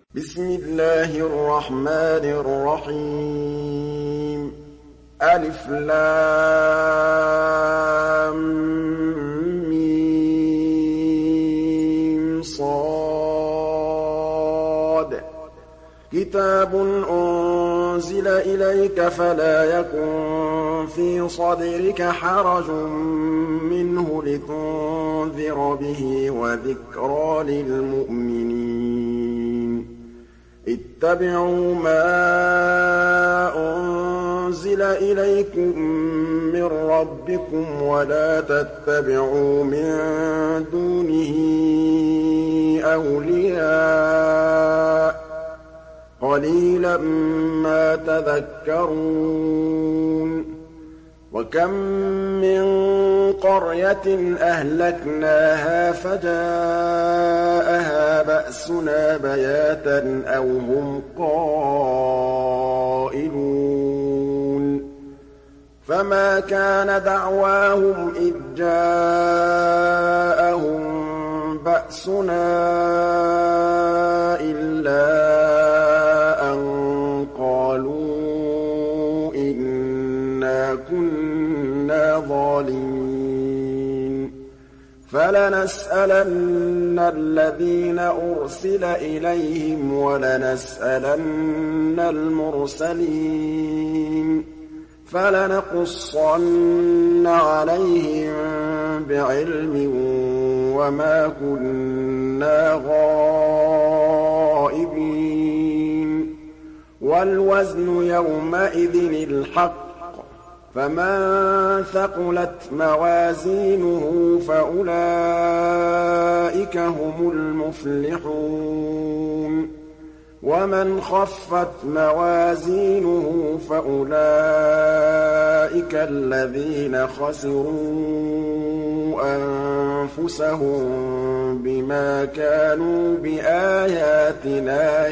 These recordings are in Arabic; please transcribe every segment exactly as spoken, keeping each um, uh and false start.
بسم الله الرحمن الرحيم ألف لام ميم صاد كتاب أنزل إليك فلا يكن في صدرك حرج منه لتنذر به وذكرى للمؤمنين اتبعوا ما أنزل إليكم من ربكم ولا تتبعوا من دونه أولياء قليلا ما تذكرون وكم من قرية أهلكناها فجاءها بأسنا بياتا أو هم قائلون فما كان دعواهم إذ جاءهم بأسنا إلا أن قالوا إنا كنا ظالمين فلنسألن الذين أرسل إليهم ولنسألن المرسلين فلنقصن عليهم بعلم وما كنا غائبين والوزن يومئذ الحق فمن ثقلت موازينه فأولئك هم المفلحون ومن خفت موازينه فأولئك الذين خسروا أنفسهم بما كانوا بآياتنا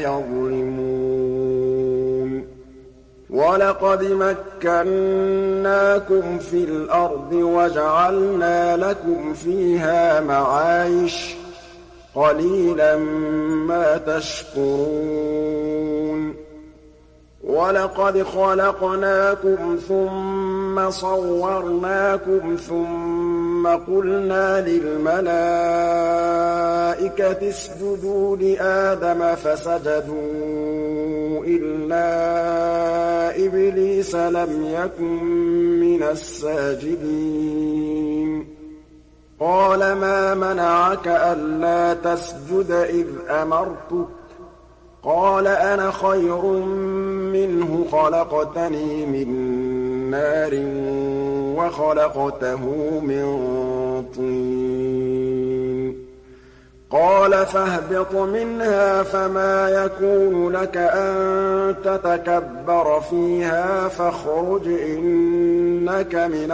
يظلمون وَلَقَدْ مَكَّنَّاكُمْ فِي الْأَرْضِ وَجَعَلْنَا لَكُمْ فِيهَا مَعَايِشَ ۗ قَلِيلًا مَّا تَشْكُرُونَ وَلَقَدْ خَلَقْنَاكُمْ ثُمَّ صَوَّرْنَاكُمْ ثُمَّ قُلْنَا لِلْمَلَائِكَةِ اسْجُدُوا لِآدَمَ فَسَجَدُوا إِلَّا إِبْلِيسَ لَمْ يَكُن مِّنَ السَّاجِدِينَ قَالَ مَا مَنَعَكَ أَلَّا تَسْجُدَ إِذْ أَمَرْتُكَ قَالَ أَنَا خَيْرٌ مِّنْهُ خَلَقْتَنِي مِن نَّارٍ وَخَلَقْتَهُ مِن طِينٍ قَالَ فَاهْبِطْ مِنْهَا فَمَا يَكُونُ لَكَ أَن تَتَكَبَّرَ فِيهَا فَاخْرُجْ إِنَّكَ مِنَ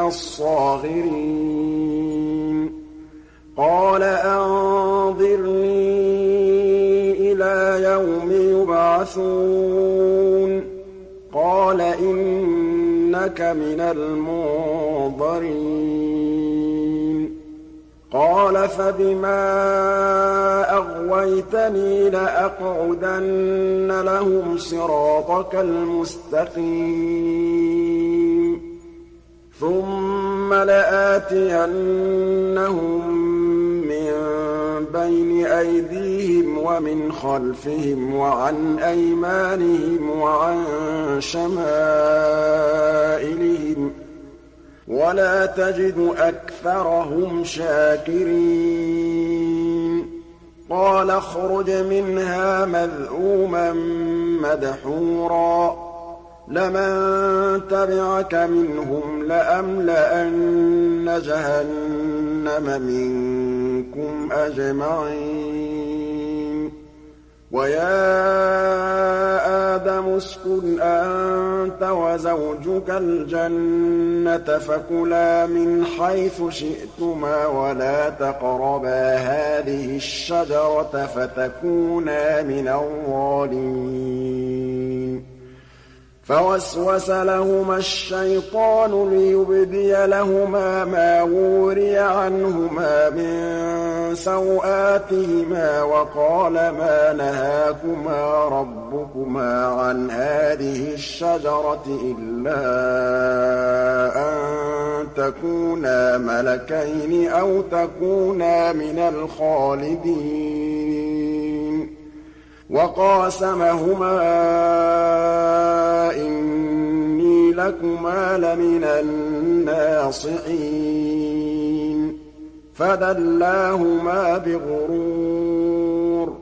الصَّاغِرِينَ قَالَ أَنظِرْنِي إِلَىٰ يَوْمِ يُبْعَثُونَ قَالَ إِنَّكَ مِنَ الْمُنظَرِينَ قَالَ فَبِمَا أَغْوَيْتَنِي لَأَقْعُدَنَّ لَهُمْ صِرَاطَكَ الْمُسْتَقِيمَ ثُمَّ لَآتِيَنَّهُم مِّن بَيْنِ أَيْدِيهِمْ وَمِنْ خَلْفِهِمْ وَعَنْ أَيْمَانِهِمْ وَعَن شَمَائِلِهِمْ ۖ وَلَا تَجِدُ أَكْثَرَهُمْ شَاكِرِينَ قَالَ اخْرُجْ مِنْهَا مَذْءُومًا مَّدْحُورًا ۖ لَّمَن تَبِعَكَ مِنْهُمْ لَأَمْلَأَنَّ جَهَنَّمَ مِنكُمْ أَجْمَعِينَ وَيَا آدَمُ اسْكُنْ أَنتَ وَزَوْجُكَ الْجَنَّةَ فَكُلَا مِنْ حَيْثُ شِئْتُمَا وَلَا تَقْرَبَا هَٰذِهِ الشَّجَرَةَ فَتَكُونَا مِنَ الظَّالِمِينَ فوسوس لهما الشيطان ليبدي لهما ما وري عنهما من سوآتهما وقال ما نهاكما ربكما عن هذه الشجرة إلا أن تكونا ملكين أو تكونا من الخالدين وقاسمهما إني لكما لمن الناصحين فدلاهما بغرور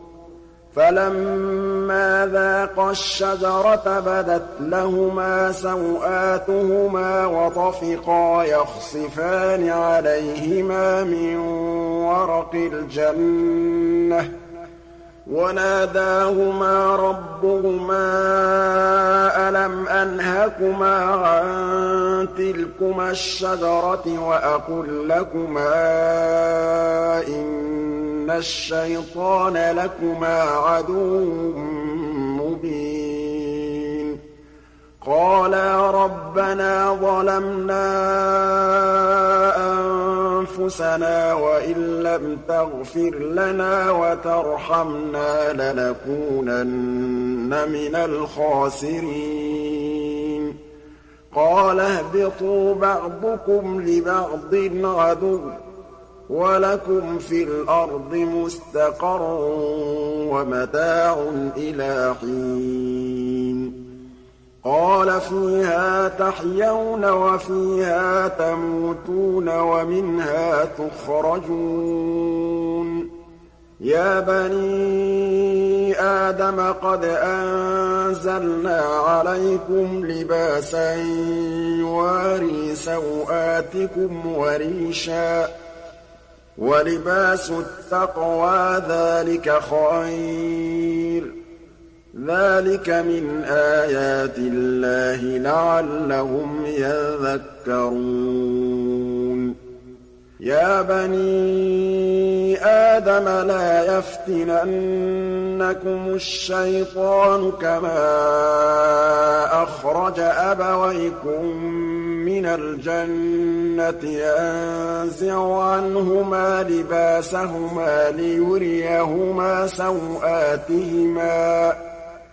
فلما ذاقا الشجرة بدت لهما سوآتهما وطفقا يخصفان عليهما من ورق الجنة وناداهما ربهما ألم أنهكما عن تلكما الشجرة وأقل لكما إن الشيطان لكما عدو مبين قالا ربنا ظلمنا أنفسنا وإن لم تغفر لنا وترحمنا لنكونن من الخاسرين قال اهبطوا بعضكم لبعض عدو ولكم في الأرض مستقر ومتاع إلى حين قال فيها تحيون وفيها تموتون ومنها تخرجون يا بني آدم قد أنزلنا عليكم لباسا يواري سوآتكم وريشا ولباس التقوى ذلك خير ذلك من آيات الله لعلهم يذكرون يا بني آدم لا يفتننكم الشيطان كما أخرج أبويكم من الجنة ينزع عنهما لباسهما ليريهما سوآتهما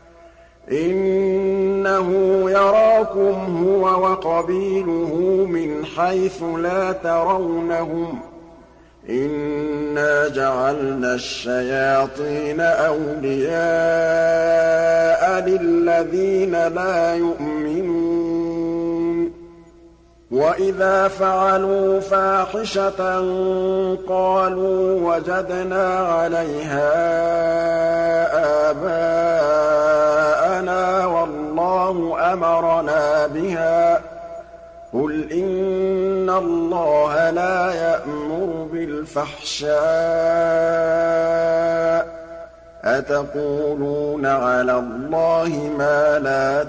إنه يراكم هو وقبيله من حيث لا ترونهم إنا جعلنا الشياطين أولياء للذين لا يؤمنون وإذا فعلوا فاحشة قالوا وجدنا عليها آباءنا والله أمرنا بها قل إن الله لا يأمر بالفحشاء أتقولون على الله ما لا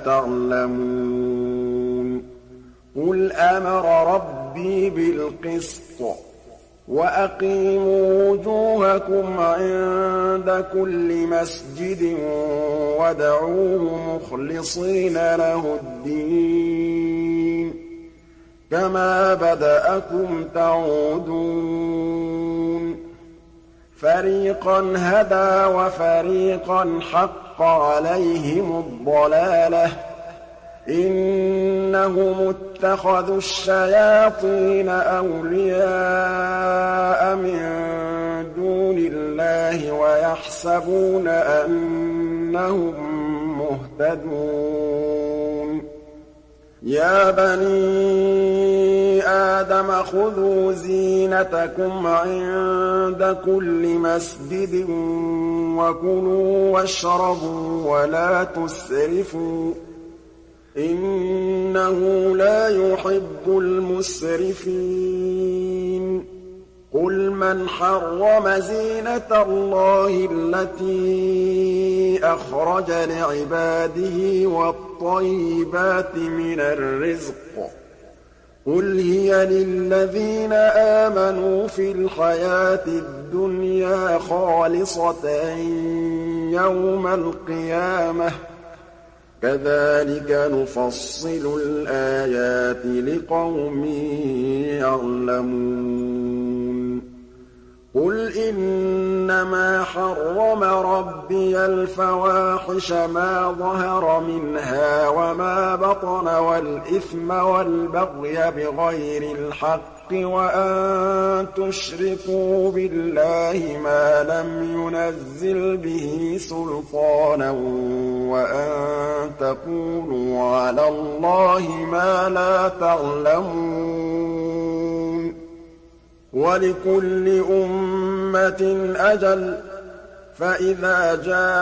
تعلمون قل أمر ربي بالقسط وأقيموا وجوهكم عند كل مسجد وادعوه مخلصين له الدين كما بدأكم تعودون فريقا هدى وفريقا حق عليهم الضلالة إنهم اتخذوا الشياطين أولياء من دون الله ويحسبون أنهم مهتدون يا بني آدم خذوا زينتكم عند كل مسجد وكلوا واشربوا ولا تسرفوا إنه لا يحب المسرفين قل من حرم زينة الله التي أخرج لعباده والطيبات من الرزق قل هي للذين آمنوا في الحياة الدنيا خالصة يوم القيامة كَذَٰلِكَ نُفَصِّلُ الْآيَاتِ لِقَوْمٍ يَعْلَمُونَ قُلْ إِنَّمَا حَرَّمَ رَبِّيَ الْفَوَاحِشَ مَا ظَهَرَ مِنْهَا وَمَا بَطَنَ وَالْإِثْمَ وَالْبَغْيَ بِغَيْرِ الْحَقِّ وَأَن تُشْرِكُوا بِاللَّهِ مَا لَمْ يُنَزِّلْ بِهِ سُلْطَانًا وَأَن تَقُولُوا عَلَى اللَّهِ مَا لَا تَعْلَمُونَ وَلِكُلِّ أُمَّةٍ أَجَلٌ ۖ فَإِذَا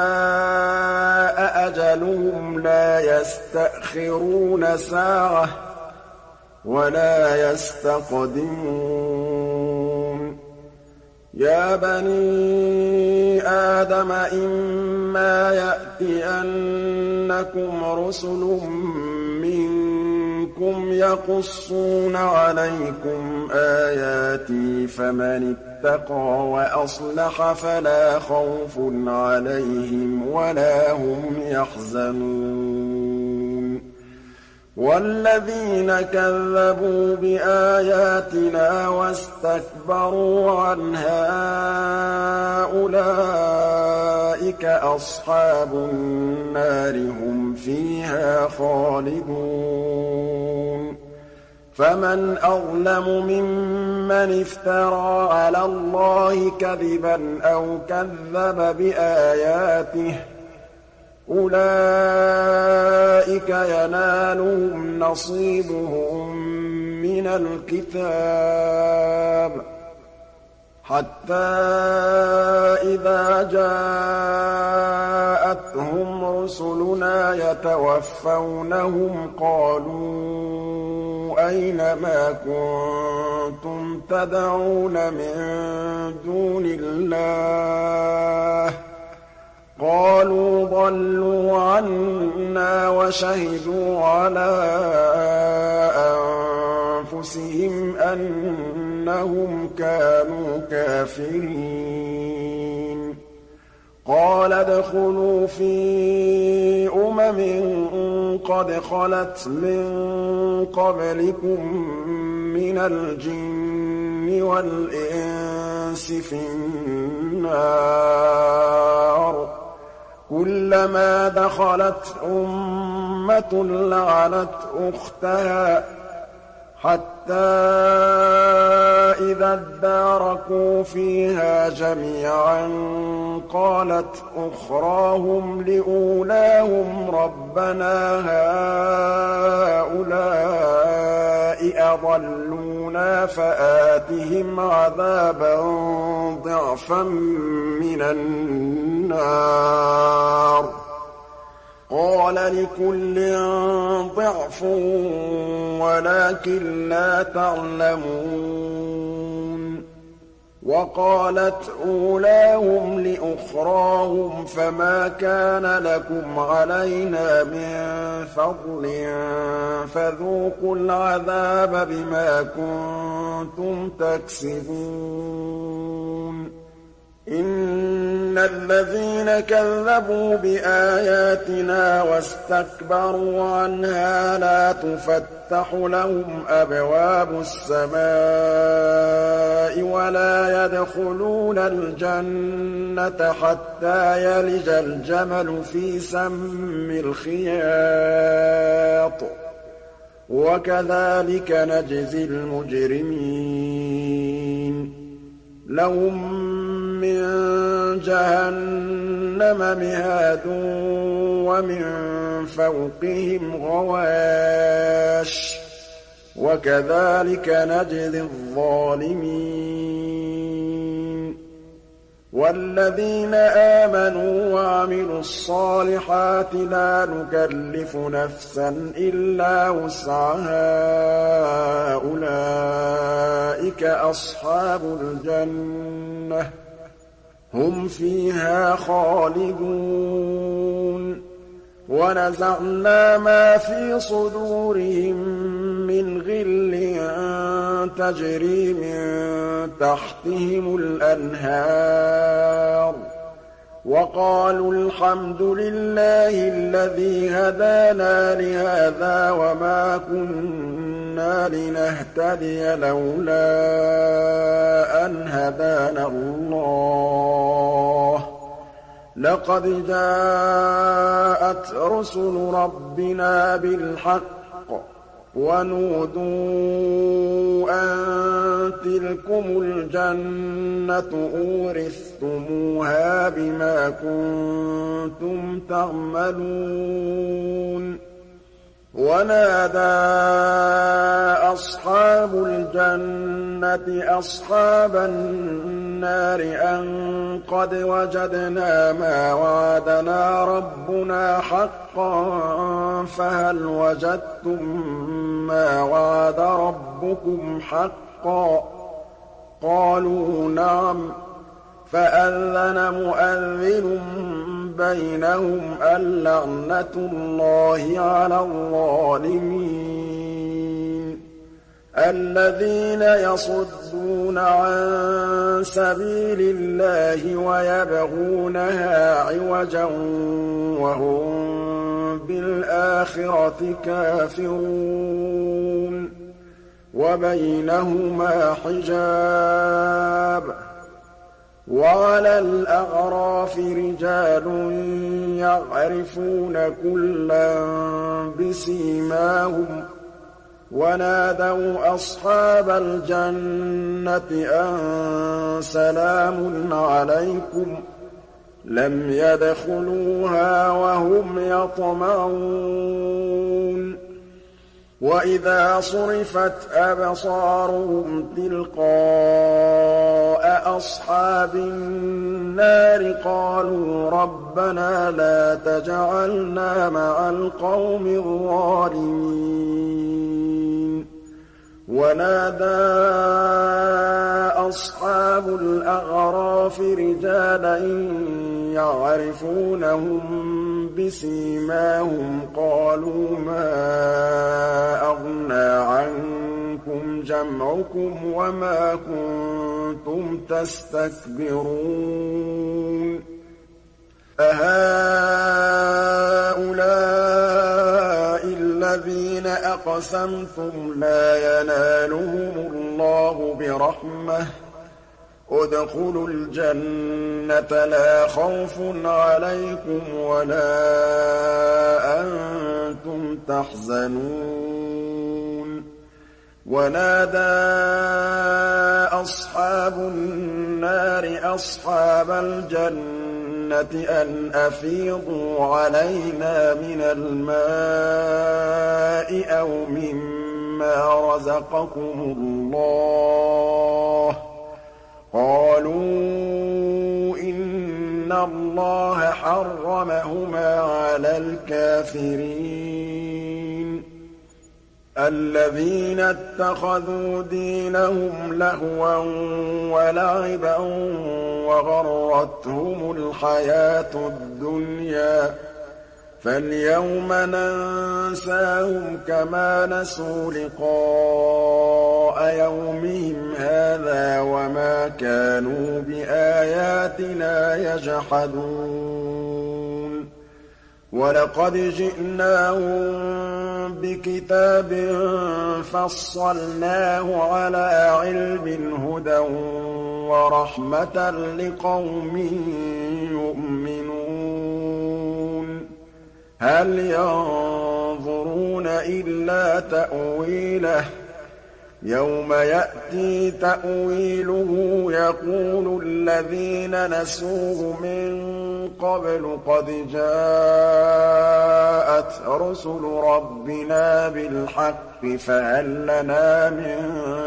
جَاءَ أَجَلُهُمْ لَا يَسْتَأْخِرُونَ سَاعَةً ۖ وَلَا يَسْتَقْدِمُونَ يَا بَنِي آدَمَ إِمَّا يَأْتِيَنَّكُمْ رُسُلٌ مِّنكُمْ يَقُصُّونَ عَلَيْكُمْ آيَاتِي فَمَنِ اتَّقَىٰ وَأَصْلَحَ فَلَا خَوْفٌ عَلَيْهِمْ وَلَا هُمْ يَحْزَنُونَ وَالَّذِينَ كَذَّبُوا بِآيَاتِنَا وَاسْتَكْبَرُوا عَنْهَا أُولَٰئِكَ أَصْحَابُ النَّارِ ۖ هُمْ فِيهَا خَالِدُونَ فَمَنْ أَظْلَمُ مِمَّنِ افْتَرَىٰ عَلَى اللَّهِ كَذِبًا أَوْ كَذَّبَ بِآيَاتِهِ ۚ أُولَٰئِكَ يَنَالُهُمْ نَصِيبُهُم مِّنَ الْكِتَابِ حَتَّىٰ إِذَا جَاءَتْهُمْ رُسُلُنَا يَتَوَفَّوْنَهُمْ قَالُوا أَيْنَ مَا كُنتُمْ تَدْعُونَ مِن دُونِ اللَّهِ ۖ قَالُوا ضَلُّوا عَنَّا وَشَهِدُوا عَلَىٰ أَنفُسِهِمْ أَنَّهُمْ كَانُوا كَافِرِينَ قَالَ ادْخُلُوا فِي أُمَمٍ قَدْ خَلَتْ مِن قَبْلِكُم مِّنَ الْجِنِّ وَالْإِنسِ فِي النَّارِ ۖ كُلَّمَا دَخَلَتْ أُمَّةٌ لَّعَنَتْ أُخْتَهَا حَتَّىٰ إِذَا ادَّارَكُوا فِيهَا جَمِيعًا قَالَتْ أُخْرَاهُمْ لِأُولَاهُمْ رَبَّنَا هَٰؤُلَاءِ أَضَلُّونَا فَآتِهِمْ عَذَابًا ضِعْفًا مِّنَ النَّارِ ۖ قَالَ لِكُلٍّ ضِعْفٌ وَلَٰكِن لَّا تَعْلَمُونَ وَقَالَتْ أُولَاهُمْ لِأُخْرَاهُمْ فَمَا كَانَ لَكُمْ عَلَيْنَا مِن فَضْلٍ فَذُوقُوا الْعَذَابَ بِمَا كُنتُمْ تَكْسِبُونَ إِنَّ الَّذِينَ كَذَّبُوا بِآيَاتِنَا وَاسْتَكْبَرُوا عَنْهَا لَا تُفَتَّحُ لَهُمْ أَبْوَابُ السَّمَاءِ وَلَا يَدْخُلُونَ الْجَنَّةَ حَتَّىٰ يَلِجَ الْجَمَلُ فِي سَمِّ الْخِيَاطِ ۚ وَكَذَٰلِكَ نَجْزِي الْمُجْرِمِينَ لَهُم مِّن جَهَنَّمَ مِهَادٌ وَمِن فَوْقِهِمْ غَوَاشٍ ۚ وَكَذَٰلِكَ نَجْزِي الظَّالِمِينَ وَالَّذِينَ آمَنُوا وَعَمِلُوا الصَّالِحَاتِ لَا نُكَلِّفُ نَفْسًا إِلَّا وُسْعَهَا أُولَٰئِكَ أَصْحَابُ الْجَنَّةِ ۖ هُمْ فِيهَا خَالِدُونَ وَنَزَعْنَا مَا فِي صُدُورِهِم مِّنْ غِلٍّ تَجْرِي مِن تَحْتِهِمُ الْأَنْهَارُ وَقَالُوا الْحَمْدُ لِلَّهِ الَّذِي هَدَانَا لِهَٰذَا وَمَا كُنَّا لِنَهْتَدِيَ لَوْلَا أَنْ هَدَانَا اللَّهُ ۖ لَقَدْ جَاءَتْ رُسُلُ رَبِّنَا بِالْحَقِّ ۖ وَنُودُوا أَن تِلْكُمُ الْجَنَّةُ أُورِثْتُمُوهَا بِمَا كُنتُمْ تَعْمَلُونَ وَنَادَىٰ أَصْحَابُ الْجَنَّةِ أَصْحَابَ النَّارِ أَن قَدْ وَجَدْنَا مَا وَعَدَنَا رَبُّنَا حَقًّا فَهَلْ وَجَدتُّم مَّا وَعَدَ رَبُّكُمْ حَقًّا ۖ قَالُوا نَعَمْ ۖ فَأَذَّنَ مُؤَذِّنٌ بَيْنَهُمْ اللَّعْنَةُ اللَّهِ عَلَى الظَّالِمِينَ الَّذِينَ يَصُدُّونَ عَن سَبِيلِ اللَّهِ وَيَبْغُونَهَا عِوَجًا وَهُم بِالْآخِرَةِ كَافِرُونَ وَبَيْنَهُمَا حِجَابٌ ۚ وَعَلَى الْأَعْرَافِ رِجَالٌ يَعْرِفُونَ كُلًّا بِسِيمَاهُمْ ۚ وَنَادَوْا أَصْحَابَ الْجَنَّةِ أَن سَلَامٌ عَلَيْكُمْ ۚ لَمْ يَدْخُلُوهَا وَهُمْ يَطْمَعُونَ وَإِذَا صُرِفَتْ أَبْصَارُهُمْ تِلْقَاءَ أَصْحَابِ النَّارِ قَالُوا رَبَّنَا لَا تَجْعَلْنَا مَعَ الْقَوْمِ الظَّالِمِينَ وَنَادَىٰ أَصْحَابُ الْأَعْرَافِ رِجَالًا يَعْرِفُونَهُم بِسِيمَاهُمْ قَالُوا مَا أَغْنَىٰ عَنكُمْ جَمْعُكُمْ وَمَا كُنتُمْ تَسْتَكْبِرُونَ أَهَٰؤُلَاءِ الَّذِينَ أَقْسَمْتُمْ لَا يَنَالُهُمُ اللَّهُ بِرَحْمَةٍ ۚ ادْخُلُوا الْجَنَّةَ لَا خَوْفٌ عَلَيْكُمْ وَلَا أَنتُمْ تَحْزَنُونَ وَنَادَىٰ أَصْحَابُ النَّارِ أَصْحَابَ الْجَنَّةِ أَنْ أَفِيضُوا عَلَيْنَا مِنَ الْمَاءِ أَوْ مِمَّا رَزَقَكُمُ اللَّهُ ۚ قَالُوا إِنَّ اللَّهَ حَرَّمَهُمَا عَلَى الْكَافِرِينَ الَّذِينَ اتَّخَذُوا دِينَهُمْ لَهْوًا وَلَعِبًا وَغَرَّتْهُمُ الْحَيَاةُ الدُّنْيَا فَالْيَوْمَ نَنسَاهُمْ كَمَا نَسُوا لِقَاءَ يَوْمِهِمْ هَٰذَا وَمَا كَانُوا بِآيَاتِنَا يَجْحَدُونَ وَلَقَدْ جِئْنَاهُم بِكِتَابٍ فَصَّلْنَاهُ عَلَىٰ عِلْمٍ هُدًى وَرَحْمَةً لِّقَوْمٍ يُؤْمِنُونَ هَلْ يَنظُرُونَ إِلَّا تَأْوِيلَهُ ۚ يَوْمَ يَأْتِي تَأْوِيلُهُ يَقُولُ الَّذِينَ نَسُوهُ مِن قَبْلُ قَدْ جَاءَتْ رُسُلُ رَبِّنَا بِالْحَقِّ فَهَل لَّنَا مِن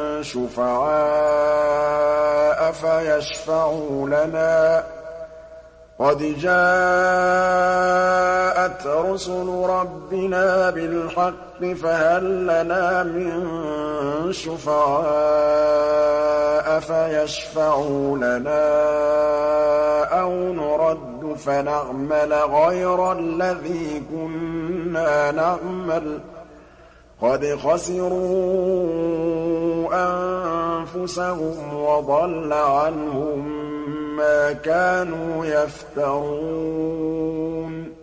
شُفَعَاءَ فَيَشْفَعُوا لَنَا قَدْ جَاءَتْ رُسُلُ رَبِّنَا بِالْحَقِّ فَهَل لَّنَا مِن شُفَعَاءَ فَيَشْفَعُوا لَنَا أَوْ نُرَدُّ فَنَعْمَلَ غَيْرَ الَّذِي كُنَّا نَعْمَلُ قَدْ خَسِرُوا أَنفُسَهُمْ وَضَلَّ عَنْهُم ما كانوا يفترون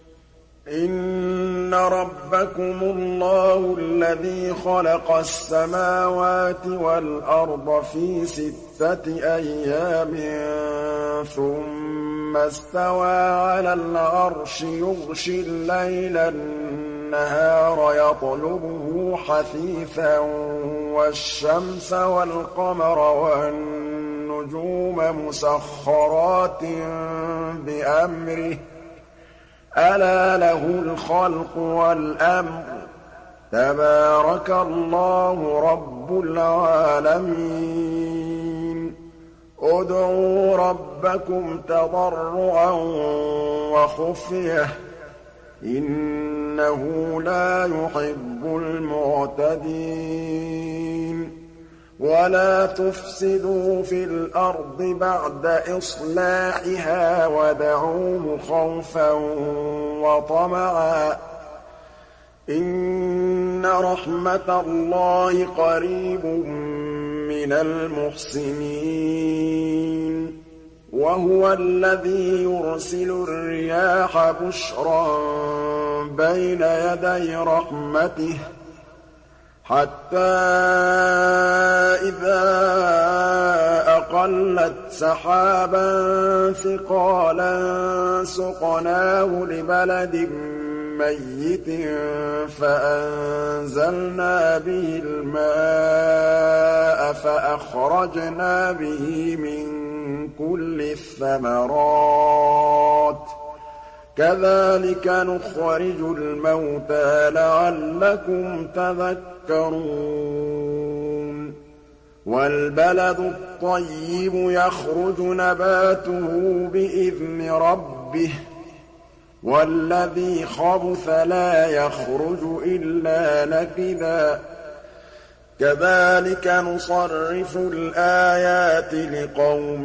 إن ربكم الله الذي خلق السماوات والأرض في ستة أيام ثم استوى على العرش يغشي الليل النهار يطلبه حثيثا والشمس والقمر والنجوم مسخرات بأمره ألا له الخلق والأمر تبارك الله رب العالمين ادعوا ربكم تضرعا وخفية إنه لا يحب المعتدين ولا تفسدوا في الأرض بعد إصلاحها ودعوه خوفا وطمعا إن رحمة الله قريب من المحسنين وهو الذي يرسل الرياح بشرا بين يدي رحمته حتى إذا أقلت سحابا ثقالا سقناه لبلد ميت فأنزلنا به الماء فأخرجنا به من كل الثمرات كذلك نخرج الموتى لعلكم تذكرون والبلد الطيب يخرج نباته بإذن ربه والذي خبث لا يخرج إلا نكدا كذلك نصرف الآيات لقوم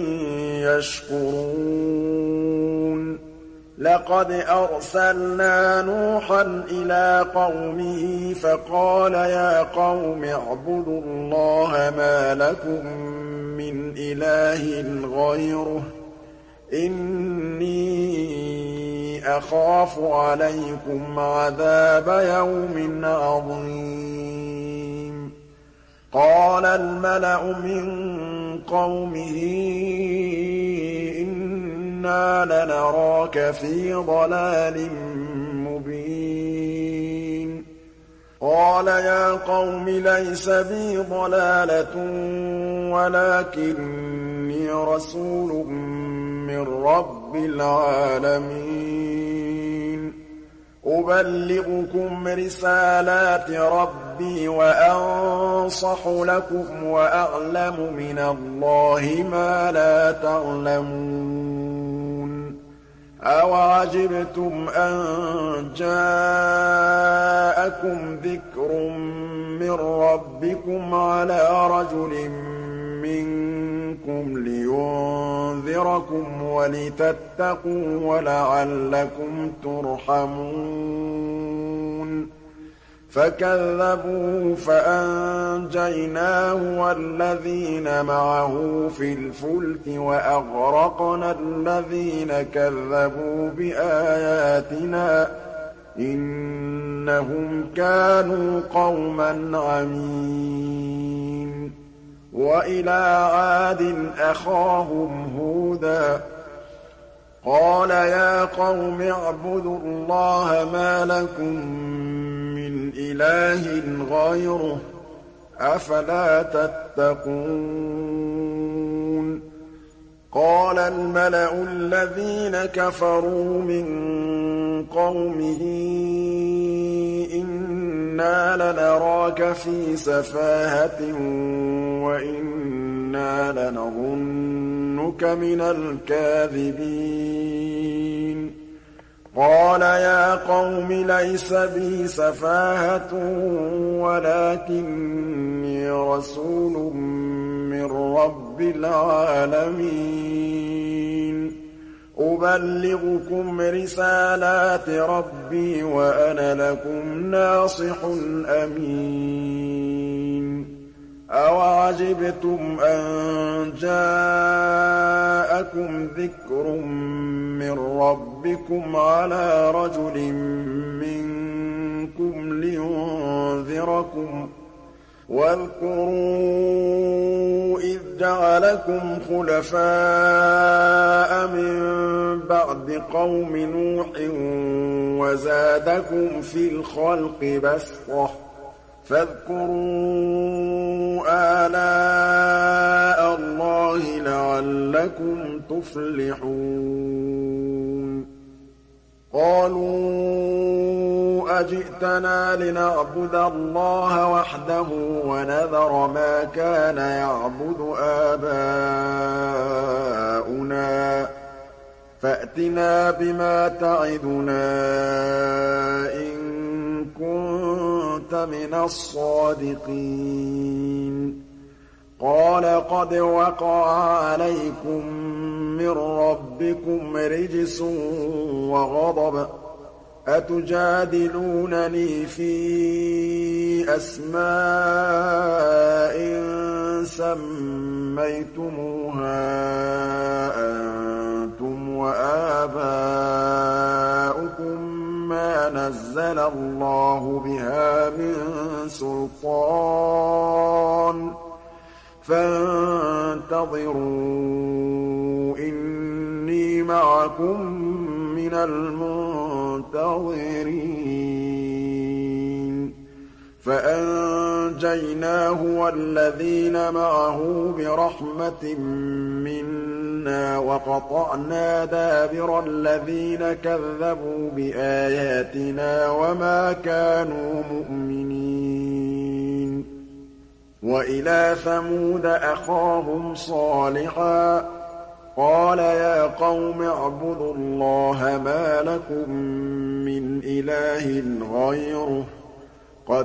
يشكرون لقد أرسلنا نوحا إلى قومه فقال يا قوم اعبدوا الله ما لكم من إله غيره إني أخاف عليكم عذاب يوم عظيم قال الملأ من قومه إنا لنراك في ضلال مبين قال يا قوم ليس بي ضلالة ولكني رسول من رب العالمين أبلغكم رسالات ربي وأنصح لكم وأعلم من الله ما لا تعلمون أوعجبتم أن جاءكم ذكر من ربكم على رجل منكم لينذركم ولتتقوا ولعلكم ترحمون فكذبوه فأنجيناه والذين معه في الفلك وأغرقنا الذين كذبوا بآياتنا إنهم كانوا قوما عمين وإلى عاد أخاهم هودا قال يا قوم اعبدوا الله ما لكم من إله غيره أفلا تتقون قال الملأ الذين كفروا من قومه إنا لنراك في سفاهة وإنا لنظنك من الكاذبين قال يا قوم ليس بي سفاهة ولكني رسول من رب العالمين أبلغكم رسالات ربي وأنا لكم ناصح أمين أَوَعَجِبْتُمْ أَن جَاءَكُمْ ذِكْرٌ مِّن رَّبِّكُمْ عَلَىٰ رَجُلٍ مِّنكُمْ لِيُنذِرَكُمْ ۚ وَاذْكُرُوا إِذْ جَعَلَكُمْ خُلَفَاءَ مِن بَعْدِ قَوْمِ نُوحٍ وَزَادَكُمْ فِي الْخَلْقِ بَسْطَةً ۖ فاذكروا آلاء اللَّهِ لَعَلَّكُمْ تُفْلِحُونَ قَالُوا أَجِئْتَنَا لِنَعْبُدَ اللَّهَ وَحْدَهُ وَنَذَرَ مَا كَانَ يَعْبُدُ آبَاؤُنَا فَأْتِنَا بِمَا تَعِدُنَا إِن كُنتَ مِنَ الصَّادِقِينَ قَالَ قَدْ وَقَعَ عَلَيْكُم مِّن رَّبِّكُمْ رِجْسٌ وَغَضَبٌ ۖ أَتُجَادِلُونَنِي فِي أَسْمَاءٍ سَمَّيْتُمُوهَا أَنتُمْ وَآبَاؤُكُم مَّا نَزَّلَ اللَّهُ بِهَا مِن سُلْطَانٍ ۚ فَانتَظِرُوا إِنِّي مَعَكُم مِّنَ الْمُنتَظِرِينَ فَأَنجَيْنَاهُ وَالَّذِينَ مَعَهُ بِرَحْمَةٍ مِّنَّا وَقَطَعْنَا دَابِرَ الَّذِينَ كَذَّبُوا بِآيَاتِنَا وَمَا كَانُوا مُؤْمِنِينَ وَإِلَىٰ ثَمُودَ أَخَاهُمْ صَالِحًا ۚ قَالَ يَا قَوْمِ اعْبُدُوا اللَّهَ مَا لَكُم مِّنْ إِلَٰهٍ غَيْرُهُ ۖ قَدْ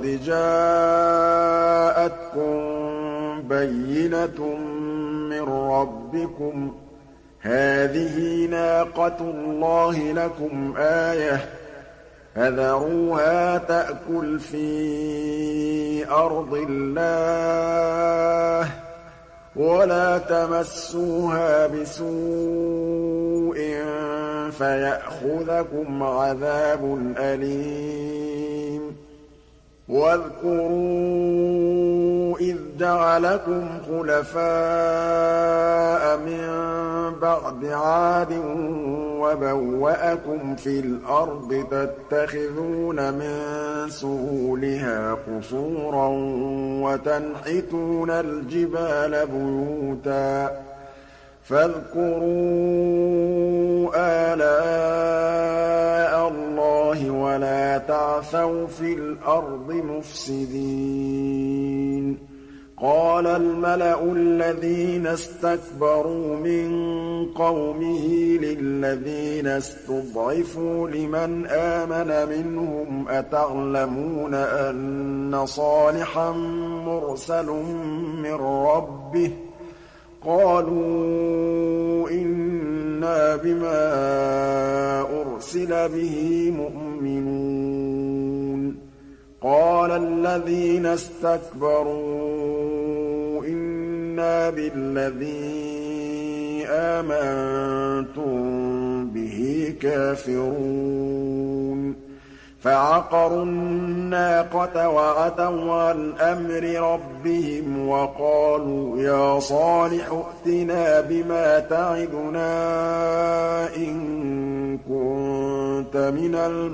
جَاءَتْكُم بَيِّنَةٌ مِّن رَّبِّكُمْ ۖ هَٰذِهِ نَاقَةُ اللَّهِ لَكُمْ آيَةً ۖ فَذَرُوهَا تَأْكُلْ فِي أَرْضِ اللَّهِ وَلَا تَمَسُّوهَا بِسُوءٍ فَيَأْخُذَكُمْ عَذَابٌ أَلِيمٌ وَاذْكُرُوا إِذْ جَعَلَكُمْ خُلَفَاءَ مِن بَعْدِ عَادٍ وَبَوَّأَكُمْ فِي الْأَرْضِ تَتَّخِذُونَ مِن سُهُولِهَا قُصُورًا وَتَنْحِتُونَ الْجِبَالَ بُيُوتًا فَاذْكُرُوا آلَاءَ اللَّهِ وَلَا تَعْثَوْا فِي الْأَرْضِ مُفْسِدِينَ قَالَ الْمَلَأُ الَّذِينَ اسْتَكْبَرُوا مِن قَوْمِهِ لِلَّذِينَ اسْتُضْعِفُوا لِمَنْ آمَنَ مِنْهُمْ أَتَعْلَمُونَ أَنَّ صَالِحًا مُّرْسَلٌ مِّن رَّبِّهِ ۚ قَالُوا إِنَّا بِمَا أُرْسِلَ بِهِ مُؤْمِنُونَ قَالَ الَّذِينَ اسْتَكْبَرُوا إِنَّا بِالَّذِي آمَنتُم بِهِ كَافِرُونَ فَعَقَرُوا النَّاقَةَ وَعَتَوْا عَنْ أَمْرِ رَبِّهِمْ وَقَالُوا يَا صَالِحُ ائْتِنَا بِمَا تَعِدُنَا إِن كُنتَ مِنَ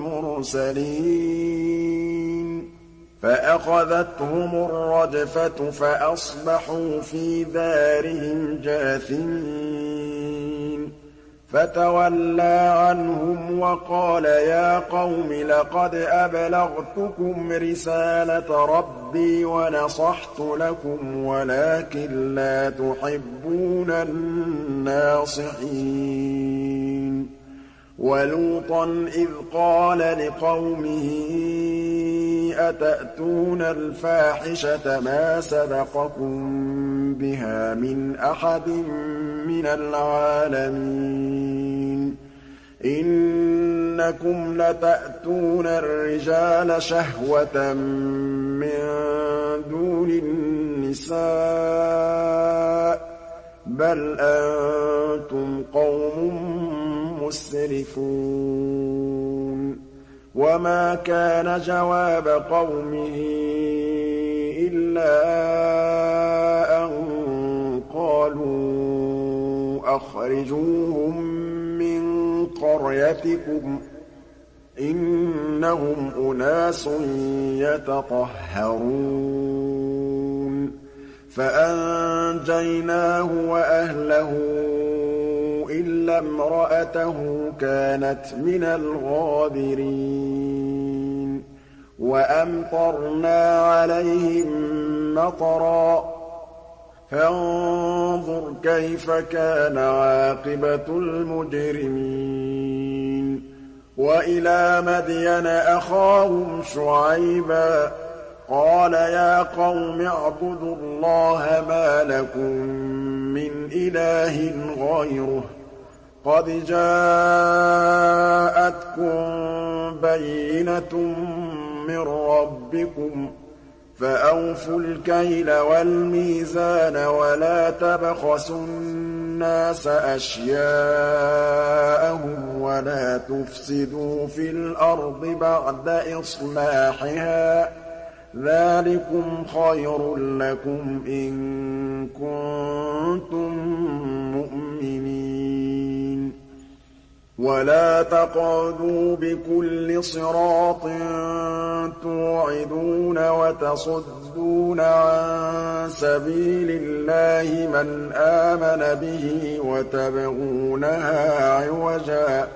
الْمُرْسَلِينَ فَأَخَذَتْهُمُ الرَّجْفَةُ فَأَصْبَحُوا فِي دَارِهِمْ جَاثِمِينَ فَتَوَلَّىٰ عَنْهُمْ وَقَالَ يَا قَوْمِ لَقَدْ أَبْلَغْتُكُمْ رِسَالَةَ رَبِّي وَنَصَحْتُ لَكُمْ وَلَٰكِن لَّا تُحِبُّونَ النَّاصِحِينَ وَلُوطًا إِذْ قَالَ لِقَوْمِهِ أَتَأْتُونَ الْفَاحِشَةَ مَا سَبَقَكُم بِهَا مِنْ أَحَدٍ مِّنَ الْعَالَمِينَ إِنَّكُمْ لَتَأْتُونَ الرِّجَالَ شَهْوَةً مِّن دُونِ النِّسَاءِ النِّسَاءِ بَلْ أَنتُمْ قَوْمٌ مُّسْرِفُونَ وَمَا كَانَ جَوَابَ قَوْمِهِ إِلَّا أَن قَالُوا أَخْرِجُوهُم مِّن قَرْيَتِكُمْ ۖ إِنَّهُمْ أُنَاسٌ يَتَطَهَّرُونَ فَأَنجَيْنَاهُ وَأَهْلَهُ إِلَّا امْرَأَتَهُ كَانَتْ مِنَ الْغَابِرِينَ وَأَمْطَرْنَا عَلَيْهِم مَّطَرًا ۖ فَانظُرْ كَيْفَ كَانَ عَاقِبَةُ الْمُجْرِمِينَ وَإِلَىٰ مَدْيَنَ أَخَاهُمْ شُعَيْبًا ۗ قَالَ يَا قَوْمِ اعْبُدُوا اللَّهَ مَا لَكُم مِّنْ إِلَٰهٍ غَيْرُهُ ۖ قَدْ جَاءَتْكُم بَيِّنَةٌ مِّن رَّبِّكُمْ ۖ فَأَوْفُوا الْكَيْلَ وَالْمِيزَانَ وَلَا تَبْخَسُوا النَّاسَ أَشْيَاءَهُمْ وَلَا تُفْسِدُوا فِي الْأَرْضِ بَعْدَ إِصْلَاحِهَا ۚ ذَٰلِكُمْ خَيْرٌ لَّكُمْ إِن كُنتُم مُّؤْمِنِينَ وَلَا تَقْعُدُوا بِكُلِّ صِرَاطٍ تُوعِدُونَ وَتَصُدُّونَ عَن سَبِيلِ اللَّهِ مَنْ آمَنَ بِهِ وَتَبْغُونَهَا عِوَجًا ۚ